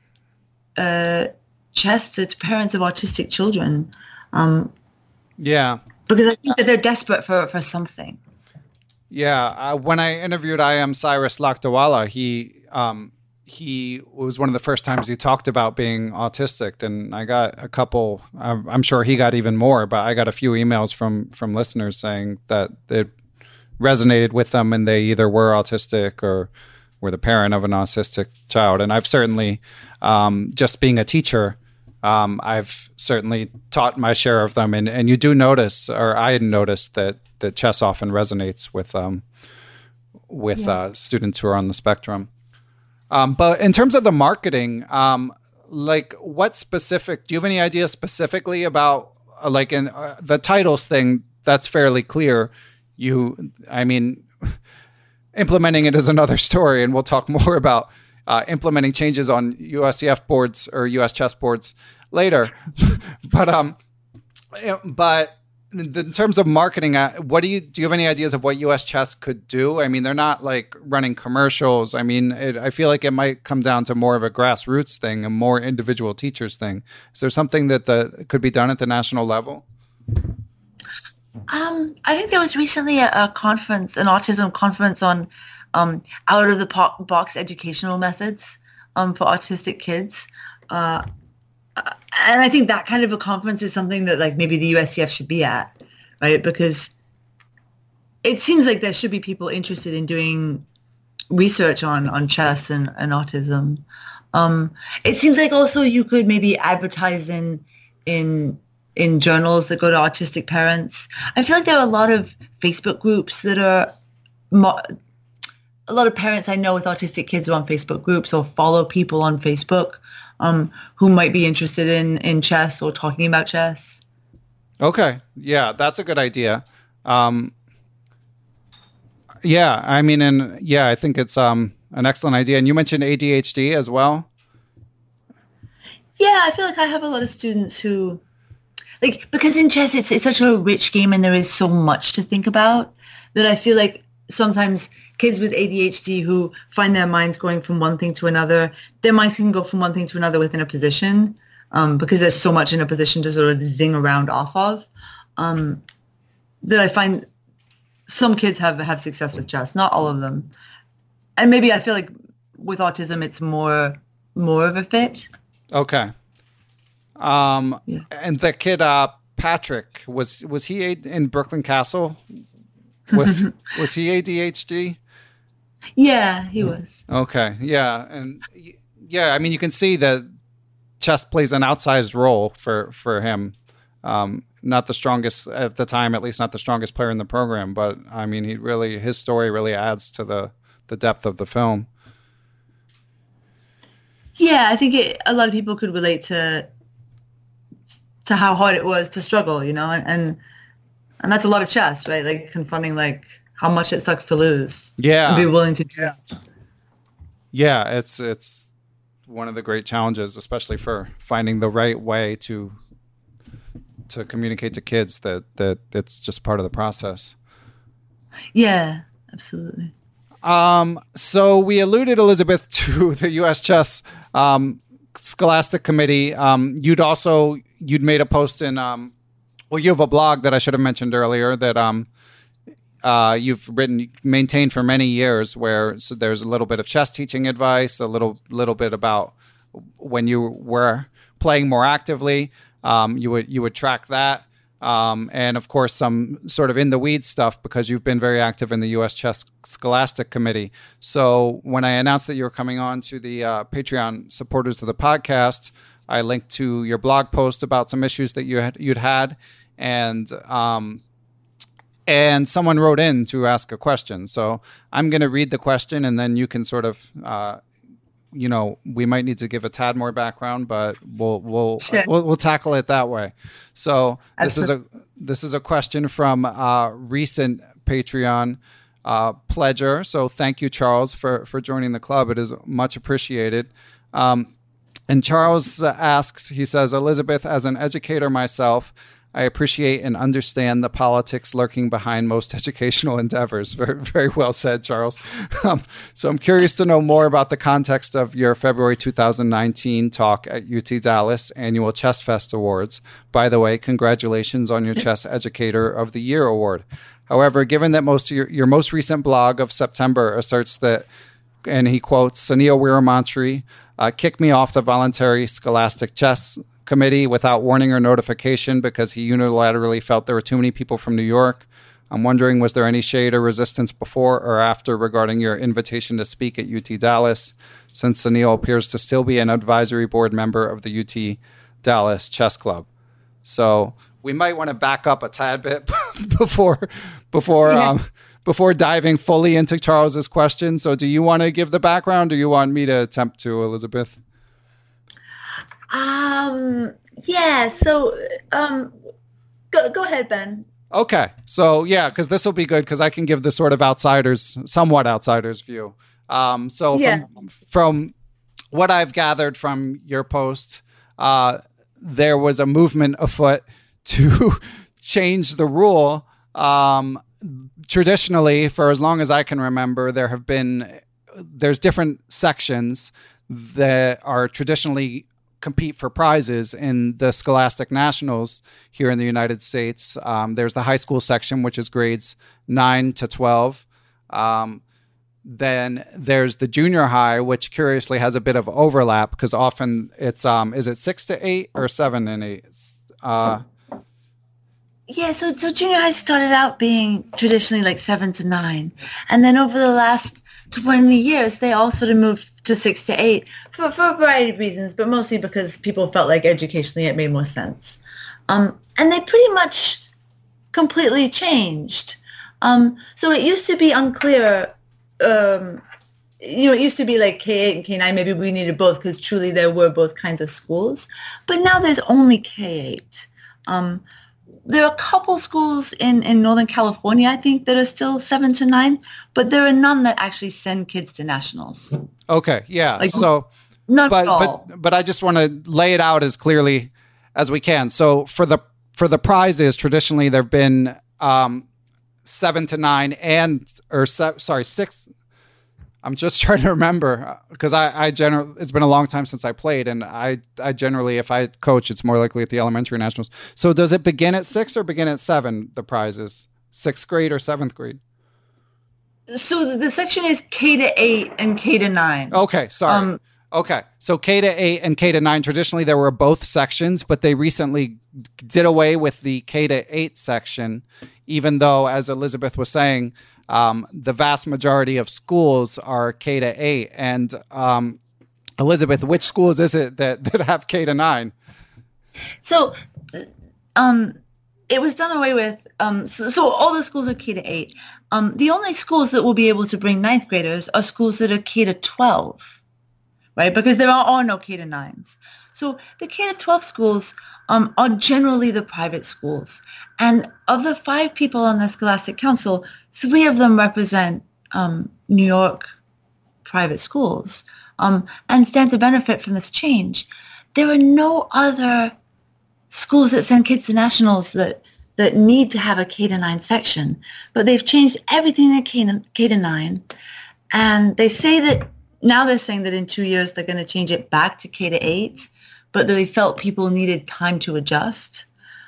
chess to parents of autistic children. Yeah. Because I think that they're desperate for something. Yeah. When I interviewed Cyrus Lakdawala, he he was one of the first times he talked about being autistic, and I got a couple. I'm sure he got even more, but I got a few emails from listeners saying that it resonated with them, and they either were autistic or were the parent of an autistic child. And I've certainly, just being a teacher, I've certainly taught my share of them, and you do notice, or I noticed that chess often resonates with students who are on the spectrum. But in terms of the marketing, like what specific, do you have any idea specifically about like in the titles thing? That's fairly clear. Implementing it is another story, and we'll talk more about implementing changes on USCF boards or US chess boards later. But in terms of marketing, what do you have any ideas of what US Chess could do? I mean, they're not like running commercials. I mean, I feel like it might come down to more of a grassroots thing, a more individual teachers thing. Is there something that could be done at the national level? I think there was recently a conference, an autism conference on out of the box educational methods for autistic kids. And I think that kind of a conference is something that like maybe the USCF should be at, right? Because it seems like there should be people interested in doing research on chess and autism. It seems like also you could maybe advertise in journals that go to autistic parents. I feel like there are a lot of Facebook groups that are a lot of parents I know with autistic kids are on Facebook groups or follow people on Facebook who might be interested in chess or talking about chess. Okay. Yeah, that's a good idea. I think it's an excellent idea. And you mentioned ADHD as well. Yeah, I feel like I have a lot of students who, like, because in chess it's such a rich game and there is so much to think about that I feel like sometimes kids with ADHD who find their minds going from one thing to another, their minds can go from one thing to another within a position because there's so much in a position to sort of zing around off of that I find some kids have success with chess, not all of them. And maybe I feel like with autism, it's more of a fit. Okay. And the kid, Patrick, was he in Brooklyn Castle? Was he ADHD? Yeah, he was. Okay, yeah, and yeah, I mean, you can see that chess plays an outsized role for him. Not the strongest at the time, at least not the strongest player in the program, but I mean, his story really adds to the depth of the film. Yeah, I think a lot of people could relate to how hard it was to struggle, you know, and that's a lot of chess, right? Like confronting like how much it sucks to lose. Yeah. And be willing to do that. Yeah, it's one of the great challenges, especially for finding the right way to communicate to kids that it's just part of the process. Yeah, absolutely. So we alluded, Elizabeth, to the US Chess Scholastic Committee. You'd made a post in you have a blog that I should have mentioned earlier that you've maintained for many years, where so there's a little bit of chess teaching advice, a little bit about when you were playing more actively. You would track that, and of course some sort of in the weeds stuff because you've been very active in the U.S. Chess Scholastic Committee. So when I announced that you were coming on to the Patreon supporters of the podcast, I linked to your blog post about some issues that you'd had. And someone wrote in to ask a question. So I'm going to read the question, and then you can sort of, we might need to give a tad more background, but we'll tackle it that way. So this is a question from recent Patreon pledger. So thank you, Charles, for joining the club. It is much appreciated. And Charles asks, he says, Elizabeth, as an educator myself, I appreciate and understand the politics lurking behind most educational endeavors. Very, very well said, Charles. So I'm curious to know more about the context of your February 2019 talk at UT Dallas Annual Chess Fest Awards. By the way, congratulations on your Chess Educator of the Year award. However, given that your most recent blog of September asserts that and he quotes Sunil Weeramantry, kicked me off the voluntary scholastic chess committee without warning or notification because he unilaterally felt there were too many people from New York. I'm wondering, was there any shade or resistance before or after regarding your invitation to speak at UT Dallas, since Sunil appears to still be an advisory board member of the UT Dallas Chess Club? So we might want to back up a tad bit before diving fully into Charles's question. So do you want to give the background, or do you want me to attempt to, Elizabeth? Yeah. So go ahead, Ben. Okay. So yeah, because this will be good because I can give the sort of somewhat outsider's view. From what I've gathered from your post, there was a movement afoot to change the rule. Traditionally, for as long as I can remember, there's different sections that are traditionally compete for prizes in the Scholastic Nationals here in the United States. There's the high school section, which is grades 9 to 12. Then there's the junior high, which curiously has a bit of overlap because often it's, is it 6 to 8 or 7 and 8? Yeah, so junior high started out being traditionally like 7 to 9. And then over the last 20 years, they all sort of moved to 6 to 8 for a variety of reasons, but mostly because people felt like educationally it made more sense. And they pretty much completely changed. So it used to be unclear, it used to be like K8 and K9, maybe we needed both because truly there were both kinds of schools. But now there's only K8. There are a couple schools in Northern California, I think, that are still 7 to 9, but there are none that actually send kids to nationals. Okay, yeah. Not at all. But I just want to lay it out as clearly as we can. So for the prizes, traditionally there've been 7 to 9 6. I'm just trying to remember because I generally, it's been a long time since I played, and I generally, if I coach, it's more likely at the elementary nationals. So does it begin at 6 or begin at 7? The prizes, 6th grade or 7th grade? So the section is K to 8 and K to 9. Okay, sorry. Okay, so K to 8 and K to 9. Traditionally, there were both sections, but they recently did away with the K to 8 section, even though, as Elizabeth was saying, the vast majority of schools are K to 8. And Elizabeth, which schools is it that have K to 9? So it was done away with. So all the schools are K to 8. The only schools that will be able to bring 9th graders are schools that are K to 12, right? Because there are no K to 9s. So the K to 12 schools are generally the private schools. And of the 5 people on the Scholastic Council, 3 of them represent New York private schools and stand to benefit from this change. There are no other schools that send kids to nationals that need to have a K to 9 section, but they've changed everything to K to 9. And they say that now they're saying that in 2 years they're going to change it back to K to 8, but they felt people needed time to adjust.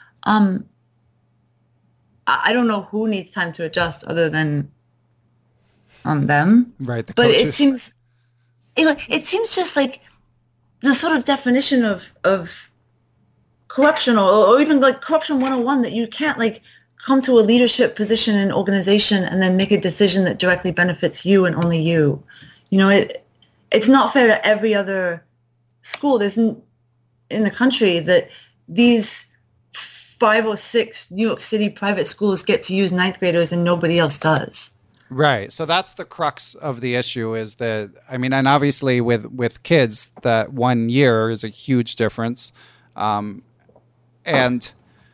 I don't know who needs time to adjust other than them. Right. But it seems just like the sort of definition of corruption or even like corruption 101, that you can't like come to a leadership position in an organization and then make a decision that directly benefits you and only you. It's not fair to every other school. There's in the country that these 5 or 6 New York City private schools get to use 9th graders and nobody else does. Right. So that's the crux of the issue is that, I mean, and obviously with kids, that 1 year is a huge difference. And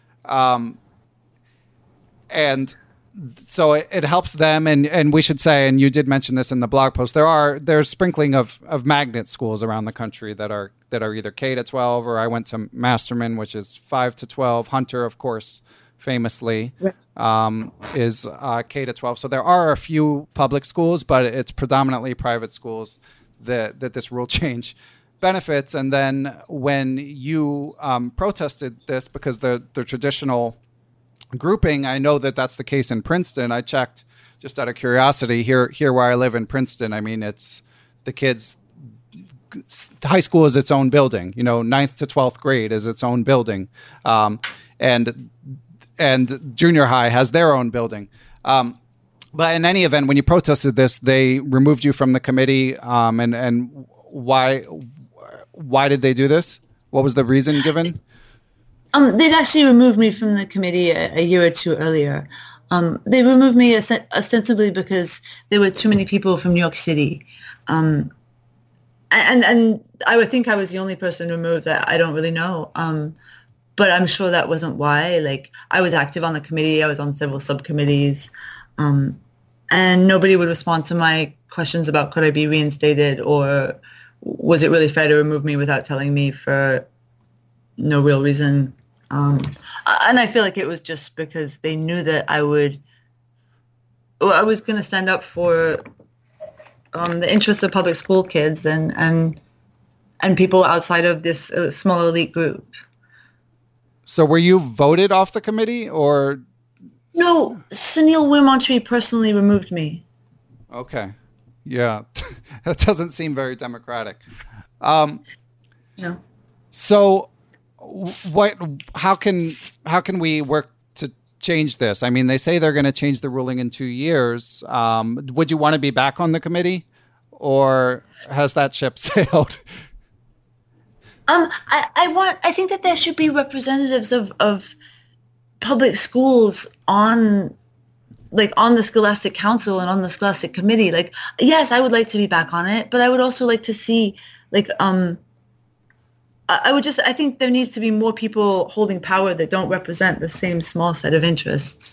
so it helps them. And we should say, and you did mention this in the blog post, there's sprinkling of magnet schools around the country that are either K to 12, or I went to Masterman, which is 5 to 12. Hunter, of course, famously is K to 12. So there are a few public schools, but it's predominantly private schools that this rule change benefits. And then when you protested this, because the traditional grouping, I know that that's the case in Princeton. I checked just out of curiosity here where I live in Princeton. I mean, it's the kids. High school is its own building. 9th to 12th grade is its own building, and junior high has their own building. But in any event, when you protested this, they removed you from the committee. And why did they do this? What was the reason given? They'd actually removed me from the committee a year or two earlier. They removed me ostensibly because there were too many people from New York City. And I would think I was the only person removed. I don't really know. But I'm sure that wasn't why. Like, I was active on the committee. I was on several subcommittees. And nobody would respond to my questions about could I be reinstated or was it really fair to remove me without telling me for no real reason. And I feel like it was just because they knew that I was going to stand up for the interests of public school kids and people outside of this small elite group. So were you voted off the committee or? No, Sunil Wirmontree personally removed me. Okay. Yeah. That doesn't seem very democratic. No. So how can we work to change this? I mean, they say they're going to change the ruling in 2 years. Would you want to be back on the committee or has that ship sailed? I think that there should be representatives of public schools on the Scholastic Council and on the Scholastic Committee. Like, yes, I would like to be back on it, but I would also like to see, I think there needs to be more people holding power that don't represent the same small set of interests.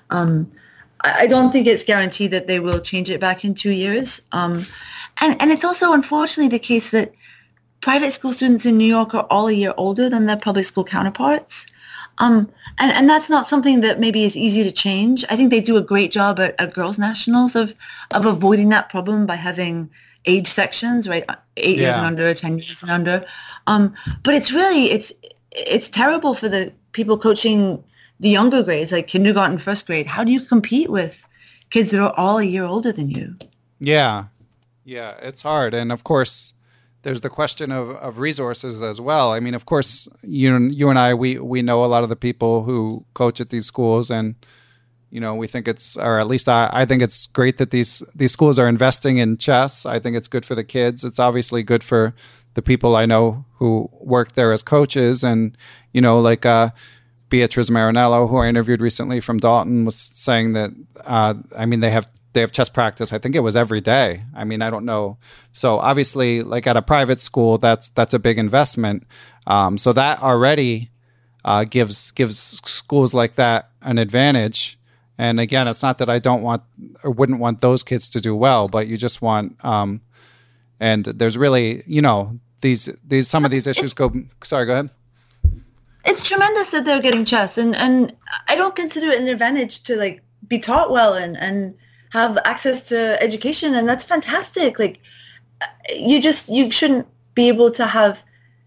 I don't think it's guaranteed that they will change it back in 2 years. And it's also unfortunately the case that private school students in New York are all a year older than their public school counterparts. And that's not something that maybe is easy to change. I think they do a great job at Girls Nationals of avoiding that problem by having age sections, right? 8 years and under, 10 years and under. But it's terrible for the people coaching the younger grades, like kindergarten, first grade. How do you compete with kids that are all a year older than you? Yeah. Yeah, it's hard. And of course, there's the question of resources as well. I mean, of course, you and I, we know a lot of the people who coach at these schools, and we think or at least I think it's great that these schools are investing in chess. I think it's good for the kids. It's obviously good for the people I know who work there as coaches, and like Beatrice Marinello, who I interviewed recently from Dalton, was saying that they have chess practice. I think it was every day. I mean, I don't know. So obviously, like at a private school, that's a big investment. So that already gives schools like that an advantage. And again, it's not that I don't want or wouldn't want those kids to do well, but you just want. And there's really, these some of these issues go. Sorry, go ahead. It's tremendous that they're getting chess, and I don't consider it an advantage to be taught well and have access to education, and that's fantastic. Like, you shouldn't be able to have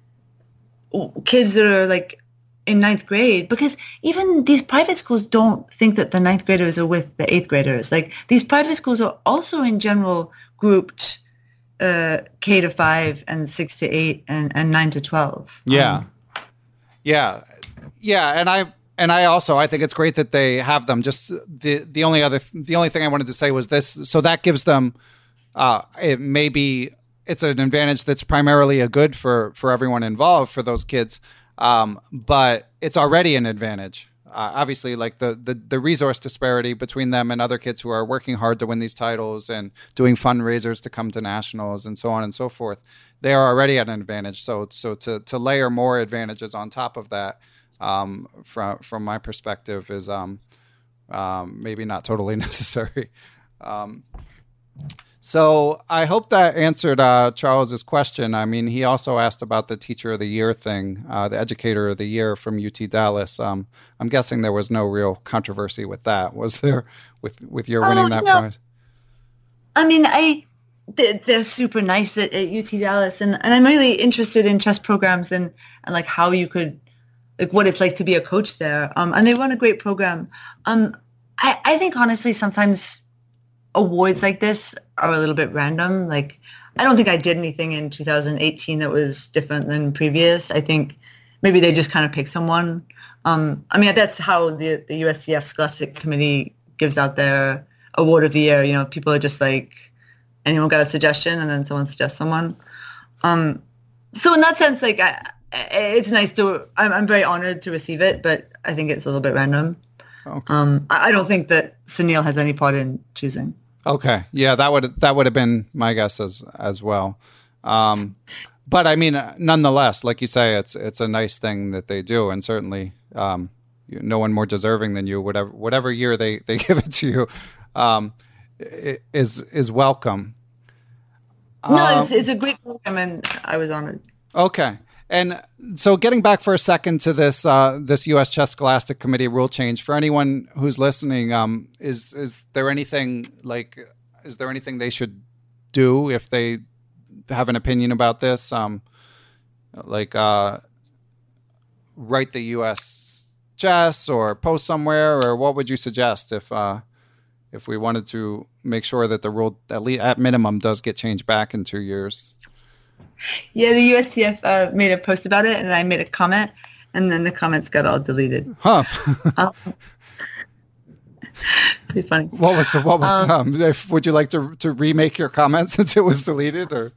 kids that are in 9th grade, because even these private schools don't think that the 9th graders are with the 8th graders. Like, these private schools are also in general grouped K to 5 and 6 to 8 and 9 to 12. Yeah. And I also, I think it's great that they have them. Just the only thing I wanted to say was this. So that gives them, it's an advantage that's primarily a good for everyone involved, for those kids. But it's already an advantage. Obviously, the resource disparity between them and other kids who are working hard to win these titles and doing fundraisers to come to nationals and so on and so forth, they are already at an advantage. So to layer more advantages on top of that, from my perspective, is maybe not totally necessary. So I hope that answered Charles's question. I mean, he also asked about the Teacher of the Year thing, the Educator of the Year from UT Dallas. I'm guessing there was no real controversy with that, was there? With your winning that prize? I mean, they're super nice at UT Dallas, and I'm really interested in chess programs and how you could, what it's like to be a coach there. And they run a great program. I think honestly sometimes awards like this are a little bit random. I don't think I did anything in 2018 that was different than previous. I think maybe they just kind of pick someone. I mean, that's how the USCF Scholastic Committee gives out their award of the year. You know, people are just like, anyone got a suggestion, and then someone suggests someone. So in that sense, like, it's nice to. I'm very honored to receive it, but I think it's a little bit random. Okay. I don't think that Sunil has any part in choosing. Okay, yeah, that would have been my guess as well. But I mean, nonetheless, like you say, it's a nice thing that they do, and certainly no one more deserving than you. Whatever year they give it to you is welcome. No, it's a great program, and I was honored. Okay. And so getting back for a second to this U.S. Chess Scholastic Committee rule change, for anyone who's listening, is there anything they should do if they have an opinion about this? Write the U.S. Chess or post somewhere, or what would you suggest if we wanted to make sure that the rule at minimum does get changed back in 2 years? Yeah, the USCF made a post about it, and I made a comment, and then the comments got all deleted. Huh. Pretty funny. What was would you like to remake your comment since it was deleted, or?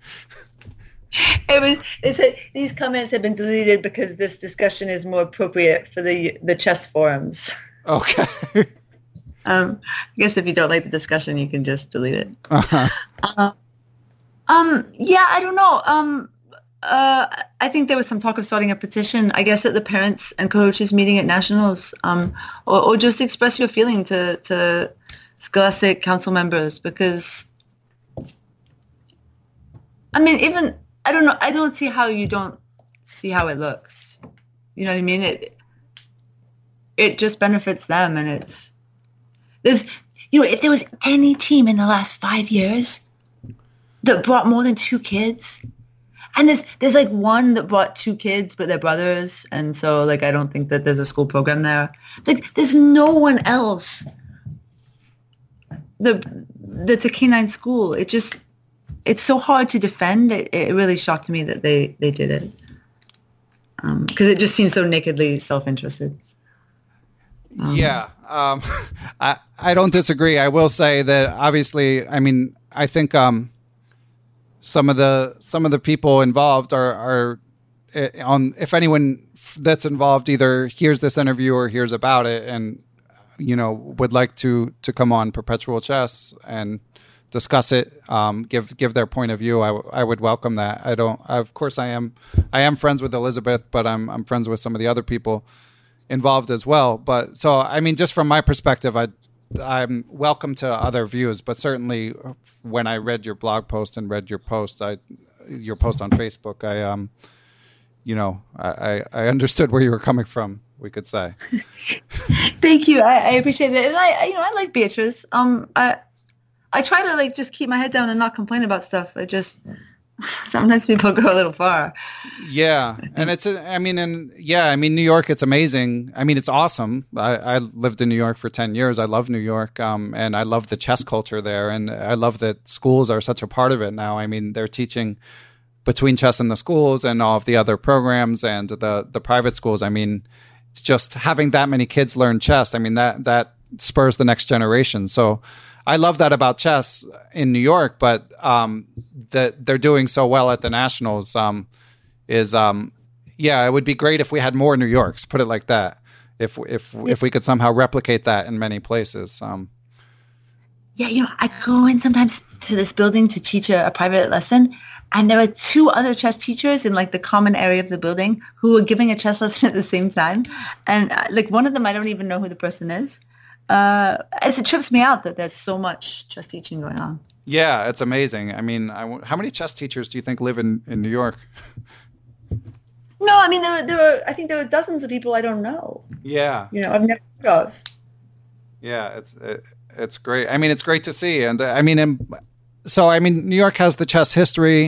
It said these comments have been deleted because this discussion is more appropriate for the chess forums. Okay. I guess if you don't like the discussion, you can just delete it. Uh-huh. Yeah, I don't know. I think there was some talk of starting a petition, I guess, at the parents and coaches meeting at nationals, or just express your feeling to Scholastic Council members, because, I mean, even, I don't know, I don't see how you don't see how it looks. You know what I mean? It just benefits them, and there's, you know, if there was any team in the last 5 years that brought more than 2 kids, and there's like one that brought 2 kids, but they're brothers, and so like I don't think that there's a school program there. It's like there's no one else that's a canine school. It's so hard to defend. It really shocked me that they did it, because it just seems so nakedly self-interested. Yeah, I don't disagree. I will say that obviously, I mean, I think some of the people involved are on. If anyone that's involved either hears this interview or hears about it, and you know would like to come on Perpetual Chess and discuss it, give their point of view, I would welcome that. Of course, I am friends with Elizabeth, but I'm friends with some of the other people involved as well. But so, I mean, just from my perspective, I'm welcome to other views, but certainly when I read your blog post and read your post, your post on Facebook, I understood where you were coming from, we could say. Thank you. I appreciate it. And I like Beatrice. I try to like just keep my head down and not complain about stuff. Sometimes people go a little far. Yeah. And New York, it's amazing. I mean, it's awesome. I lived in New York for 10 years. I love New York. And I love the chess culture there. And I love that schools are such a part of it now. I mean, they're teaching between chess in the schools and all of the other programs and the private schools. I mean, just having that many kids learn chess, I mean, that spurs the next generation. So I love that about chess in New York, but that they're doing so well at the nationals it would be great if we had more New Yorks. Put it like that. If we could somehow replicate that in many places. Yeah, I go in sometimes to this building to teach a private lesson, and there are 2 other chess teachers in like the common area of the building who are giving a chess lesson at the same time, and like one of them I don't even know who the person is. It trips me out that there's so much chess teaching going on. Yeah, it's amazing. I mean, how many chess teachers do you think live in New York? No, I mean I think there are dozens of people I don't know. Yeah, I've never heard of. Yeah, it's great. I mean, it's great to see, and New York has the chess history.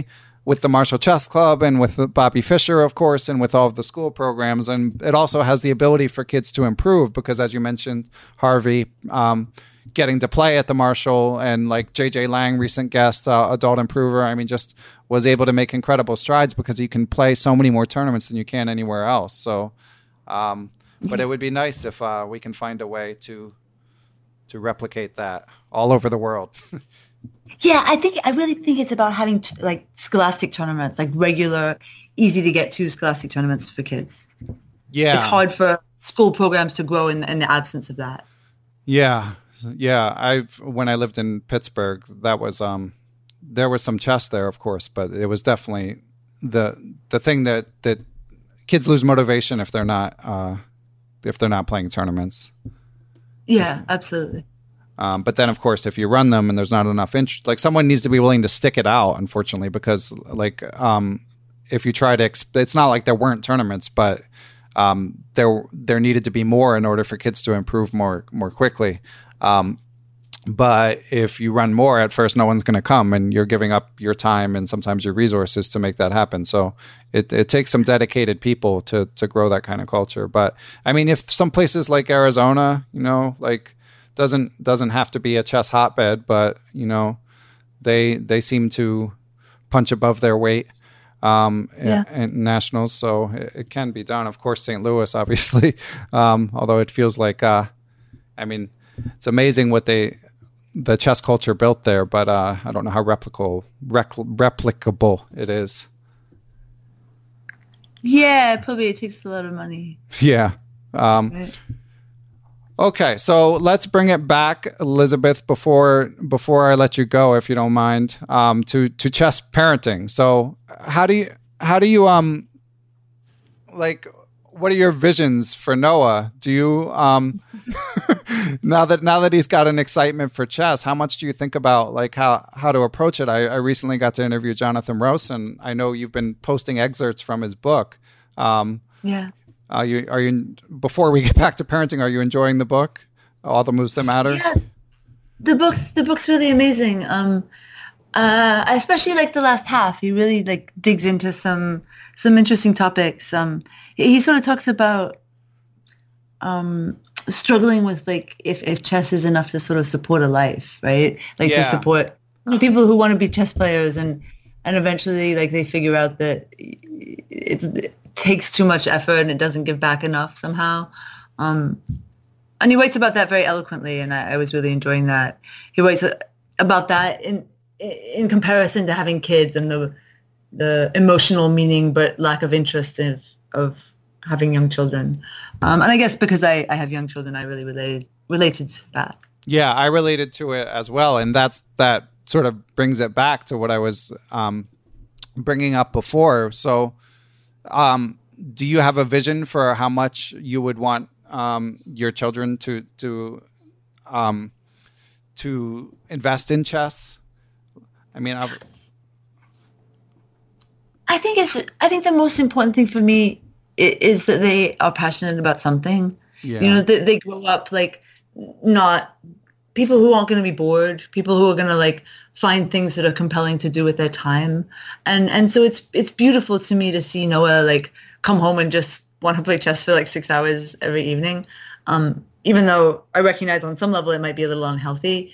with the Marshall Chess Club and with Bobby Fischer, of course, and with all of the school programs. And it also has the ability for kids to improve because, as you mentioned, Harvey, getting to play at the Marshall, and like JJ Lang, recent guest, adult improver, I mean, just was able to make incredible strides because you can play so many more tournaments than you can anywhere else. So, but it would be nice if we can find a way to replicate that all over the world. Yeah, I really think it's about having like scholastic tournaments, like regular, easy to get to scholastic tournaments for kids. Yeah. It's hard for school programs to grow in the absence of that. Yeah. Yeah. When I lived in Pittsburgh, that was, there was some chess there, of course, but it was definitely the thing that kids lose motivation if they're not playing tournaments. Yeah, absolutely. But then, of course, if you run them and there's not enough interest, like someone needs to be willing to stick it out, unfortunately, because like if you try to, it's not like there weren't tournaments, but there needed to be more in order for kids to improve more quickly. But if you run more at first, no one's going to come, and you're giving up your time and sometimes your resources to make that happen. So it takes some dedicated people to grow that kind of culture. But I mean, if some places like Arizona, like doesn't have to be a chess hotbed, but they seem to punch above their weight in nationals, so it can be done. Of course, St. Louis, obviously, although it feels like it's amazing what the chess culture built there, but I don't know how replicable it is. Yeah, probably it takes a lot of money. Yeah. Right. Okay, so let's bring it back, Elizabeth, before I let you go, if you don't mind, to chess parenting. So how do you like, what are your visions for Noah? Do you now that he's got an excitement for chess, how much do you think about like how to approach it? I recently got to interview Jonathan Rose, and I know you've been posting excerpts from his book. Yeah. Are you before we get back to parenting, are you enjoying the book, All the Moves That Matter? Yeah, the book's really amazing. I especially like the last half. He really like digs into some interesting topics. He sort of talks about struggling with like if chess is enough to sort of support a life, right? Like to support people who want to be chess players, and eventually like they figure out that it takes too much effort and it doesn't give back enough somehow. And he writes about that very eloquently, and I was really enjoying that. He writes about that in comparison to having kids and the emotional meaning but lack of interest of having young children. And I guess because I have young children, I really related to that. Yeah, I related to it as well, and that sort of brings it back to what I was bringing up before. So do you have a vision for how much you would want your children to invest in chess? I mean, I think the most important thing for me is that they are passionate about something. Yeah. That they grow up like not people who aren't going to be bored, people who are going to like find things that are compelling to do with their time. And so it's beautiful to me to see Noah like come home and just want to play chess for like 6 hours every evening. Even though I recognize on some level it might be a little unhealthy.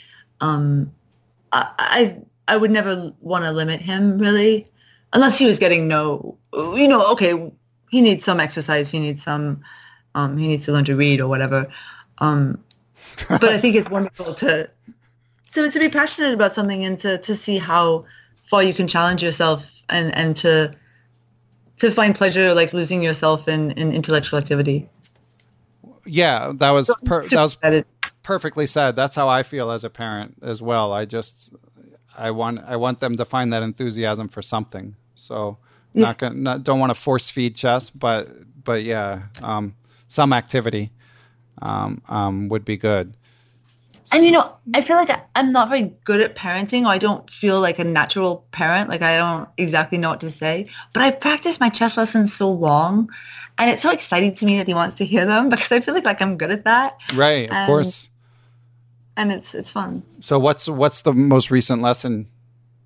I would never want to limit him really, unless he was getting okay, he needs some exercise, he needs to learn to read or whatever. But I think it's wonderful to be passionate about something and to see how far you can challenge yourself and to find pleasure, like losing yourself in intellectual activity. Yeah, that was perfectly said. That's how I feel as a parent as well. I want them to find that enthusiasm for something. So don't want to force feed chess, but yeah, some activity would be good. And I feel like I'm not very good at parenting, or I don't feel like a natural parent. Like I don't exactly know what to say, but I practiced my chess lessons so long, and it's so exciting to me that he wants to hear them because I feel like I'm good at that. Right, of course. And it's fun. So what's the most recent lesson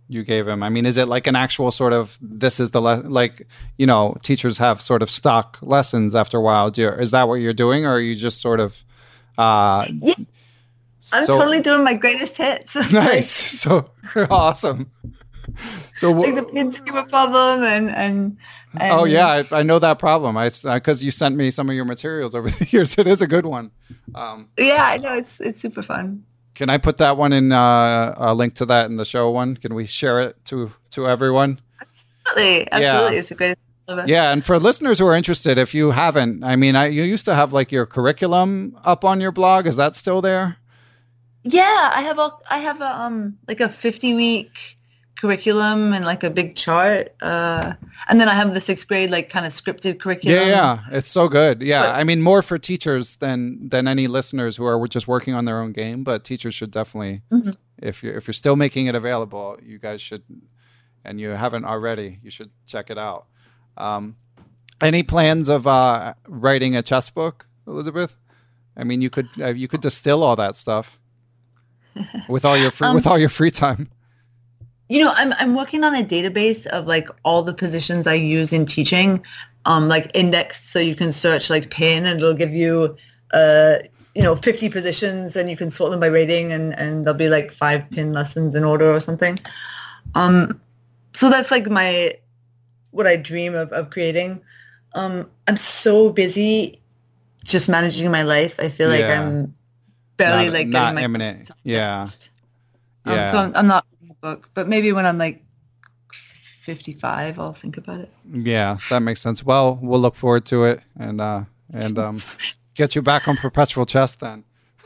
you gave him? I mean, is it like an actual sort of, this is the, teachers have sort of stock lessons after a while. Is that what you're doing? Or are you just sort of... yeah. I'm totally doing my greatest hits. Nice. So awesome. So like the pin skewer problem and oh yeah, I know that problem. Because you sent me some of your materials over the years. It is a good one. Yeah, I know it's super fun. Can I put that one in a link to that in the show one? Can we share it to everyone? Absolutely. Yeah. It's a great. Yeah, and for listeners who are interested, if you haven't, I mean, you used to have like your curriculum up on your blog. Is that still there? Yeah, I have a like a 50-week curriculum and like a big chart, and then I have the 6th grade like kind of scripted curriculum. Yeah, it's so good. Yeah, I mean, more for teachers than any listeners who are just working on their own game. But teachers should definitely, if you're still making it available, you guys should, and you haven't already, you should check it out. Any plans of writing a chess book, Elizabeth? I mean, you could distill all that stuff with all your free time. You know, I'm working on a database of like all the positions I use in teaching, like indexed, so you can search like pin, and it'll give you 50 positions, and you can sort them by rating, and there'll be like 5 pin lessons in order or something. So that's like what I dream of creating. I'm so busy just managing my life. I feel like I'm barely getting my imminent. Yeah. So I'm not reading a book, but maybe when I'm like 55, I'll think about it. Yeah, that makes sense. Well, we'll look forward to it and get you back on Perpetual Chess then.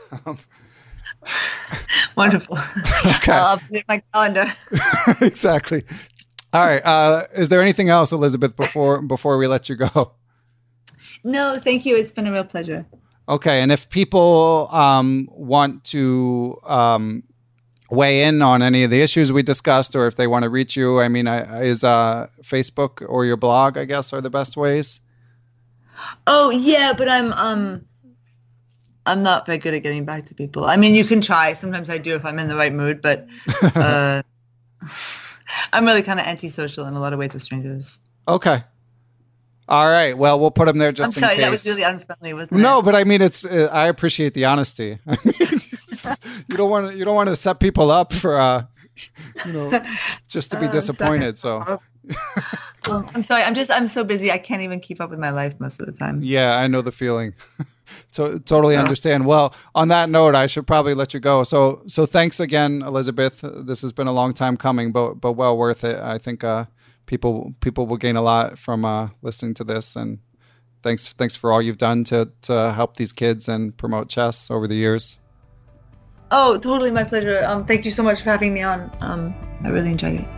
Wonderful. Okay. I'll update my calendar. Exactly. All right. Is there anything else, Elizabeth, before we let you go? No, thank you. It's been a real pleasure. Okay. And if people want to weigh in on any of the issues we discussed, or if they want to reach you, I mean, is Facebook or your blog, I guess, are the best ways? Oh, yeah, but I'm not very good at getting back to people. I mean, you can try. Sometimes I do if I'm in the right mood, but... I'm really kind of antisocial in a lot of ways with strangers. Okay. All right. Well, we'll put them there just in case. I'm sorry, that was really unfriendly with me. No, but I mean, I appreciate the honesty. I mean, you don't want to set people up for, just to be disappointed. So. I'm sorry. I'm so busy. I can't even keep up with my life most of the time. Yeah, I know the feeling. Totally understand. Well, on that note, I should probably let you go. So thanks again, Elizabeth. This has been a long time coming, but well worth it. I think people will gain a lot from listening to this. And thanks for all you've done to help these kids and promote chess over the years. Oh, totally, my pleasure. Thank you so much for having me on. I really enjoyed it.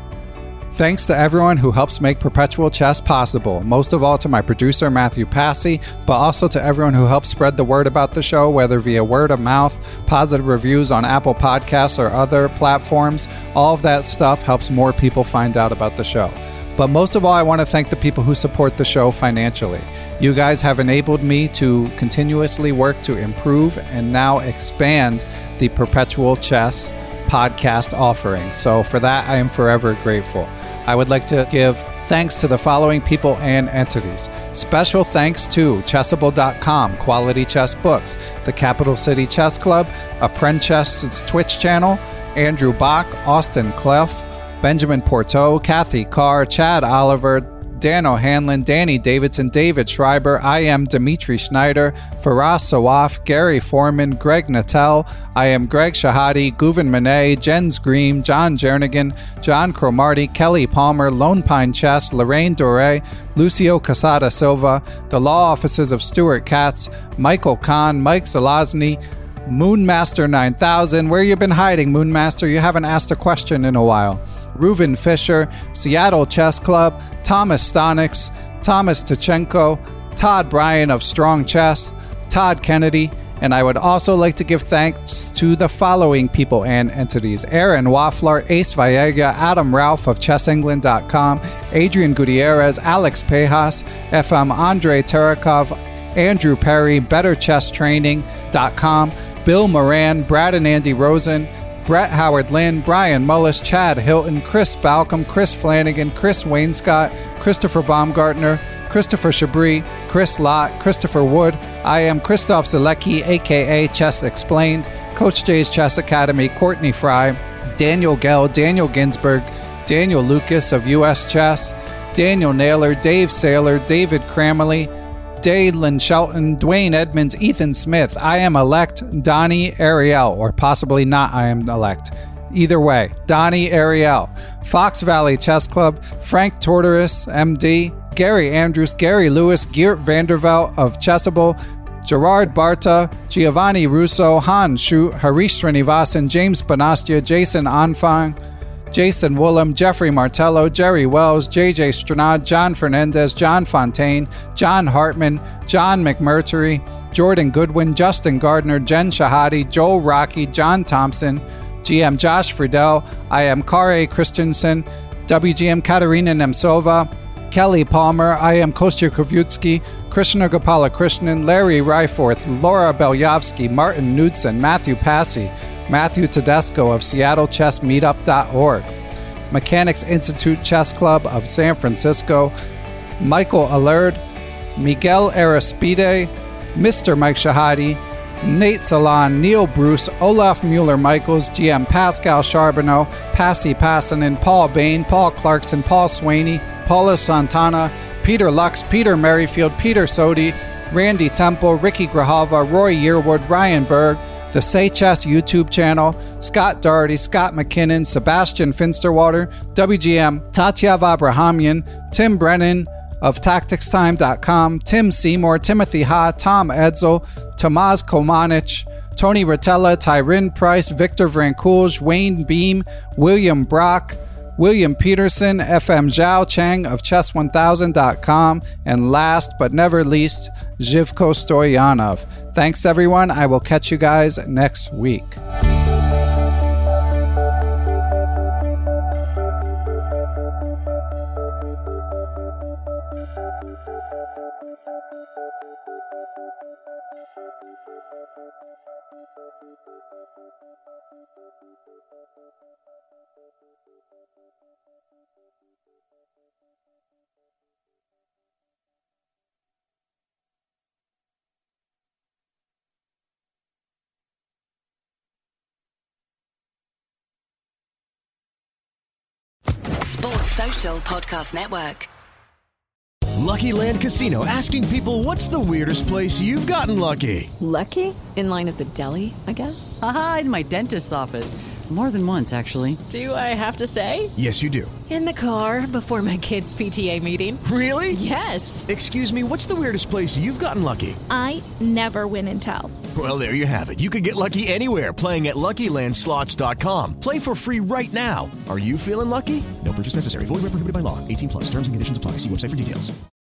Thanks to everyone who helps make Perpetual Chess possible, most of all to my producer, Matthew Passy, but also to everyone who helps spread the word about the show, whether via word of mouth, positive reviews on Apple Podcasts or other platforms. All of that stuff helps more people find out about the show. But most of all, I want to thank the people who support the show financially. You guys have enabled me to continuously work to improve and now expand the Perpetual Chess podcast offering. So for that, I am forever grateful. I would like to give thanks to the following people and entities. Special thanks to Chessable.com, Quality Chess Books, the Capital City Chess Club, Apprentice's Twitch channel, Andrew Bach, Austin Clough, Benjamin Porteau, Kathy Carr, Chad Oliver, Dan O'Hanlon, Danny Davidson, David Schreiber, I am Dimitri Schneider, Faraz Sawaf, Gary Foreman, Greg Natel, I am Greg Shahadi, Guven Manet, Jens Green, John Jernigan, John Cromarty, Kelly Palmer, Lone Pine Chess, Lorraine Dore, Lucio Casada Silva, the law offices of Stuart Katz, Michael Kahn, Mike Zelazny, Moonmaster 9000, where you been hiding, Moonmaster? You haven't asked a question in a while. Reuven Fisher, Seattle Chess Club, Thomas Stonix, Thomas Tachenko, Todd Bryan of Strong Chess, Todd Kennedy, and I would also like to give thanks to the following people and entities: Aaron Waffler, Ace Vallega, Adam Ralph of ChessEngland.com, Adrian Gutierrez, Alex Pejas, FM Andre Terakov, Andrew Perry, BetterChessTraining.com, Bill Moran, Brad and Andy Rosen, Brett Howard Lynn, Brian Mullis, Chad Hilton, Chris Balcom, Chris Flanagan, Chris Wainscott, Christopher Baumgartner, Christopher Chabris, Chris Lott, Christopher Wood. I am Christoph Zalecki, a.k.a. Chess Explained, Coach J's Chess Academy, Courtney Fry, Daniel Gell, Daniel Ginsberg, Daniel Lucas of U.S. Chess, Daniel Naylor, Dave Saylor, David Cramley, Dalen Shelton, Dwayne Edmonds, Ethan Smith. I am elect Donnie Ariel, or possibly not I am elect. Either way, Donnie Ariel. Fox Valley Chess Club, Frank Tortoris, MD, Gary Andrews, Gary Lewis, Geert Vandervelt of Chessable, Gerard Barta, Giovanni Russo, Han Shu, Harish Srinivasan, James Bonastia, Jason Anfang, Jason Woolham, Jeffrey Martello, Jerry Wells, JJ Stranad, John Fernandez, John Fontaine, John Hartman, John McMurtry, Jordan Goodwin, Justin Gardner, Jen Shahadi, Joel Rocky, John Thompson, GM Josh Friedel, I am Kare Christensen, WGM Katarina Nemtsova, Kelly Palmer, I am Kostya Kovutsky, Krishna Gopala Krishnan, Larry Ryforth, Laura Belyavsky, Martin Knudsen, Matthew Passy, Matthew Tedesco of SeattleChessMeetup.org, Mechanics Institute Chess Club of San Francisco, Michael Allard, Miguel Aristide, Mr. Mike Shahadi, Nate Salon, Neil Bruce, Olaf Mueller-Michaels, GM Pascal Charbonneau, Passy Passanen, Paul Bain, Paul Clarkson, Paul Swaney, Paula Santana, Peter Lux, Peter Merrifield, Peter Sodi, Randy Temple, Ricky Grijalva, Roy Yearwood, Ryan Berg, the Say Chess YouTube channel, Scott Doherty, Scott McKinnon, Sebastian Finsterwater, WGM, Tatyav Abrahamian, Tim Brennan of TacticsTime.com, Tim Seymour, Timothy Ha, Tom Edsel, Tomas Komanich, Tony Rotella, Tyrin Price, Victor Vrancoulge, Wayne Beam, William Brock, William Peterson, FM Zhao Chang of Chess1000.com, and last but never least, Zhivko Stoyanov. Thanks, everyone. I will catch you guys next week. Sports Social Podcast Network. Lucky Land Casino, asking people, what's the weirdest place you've gotten lucky? Lucky? In line at the deli, I guess? Aha, in my dentist's office. More than once, actually. Do I have to say? Yes, you do. In the car before my kids' PTA meeting. Really? Yes. Excuse me, what's the weirdest place you've gotten lucky? I never win and tell. Well, there you have it. You can get lucky anywhere, playing at LuckyLandSlots.com. Play for free right now. Are you feeling lucky? No purchase necessary. Void where prohibited by law. 18+. Terms and conditions apply. See website for details.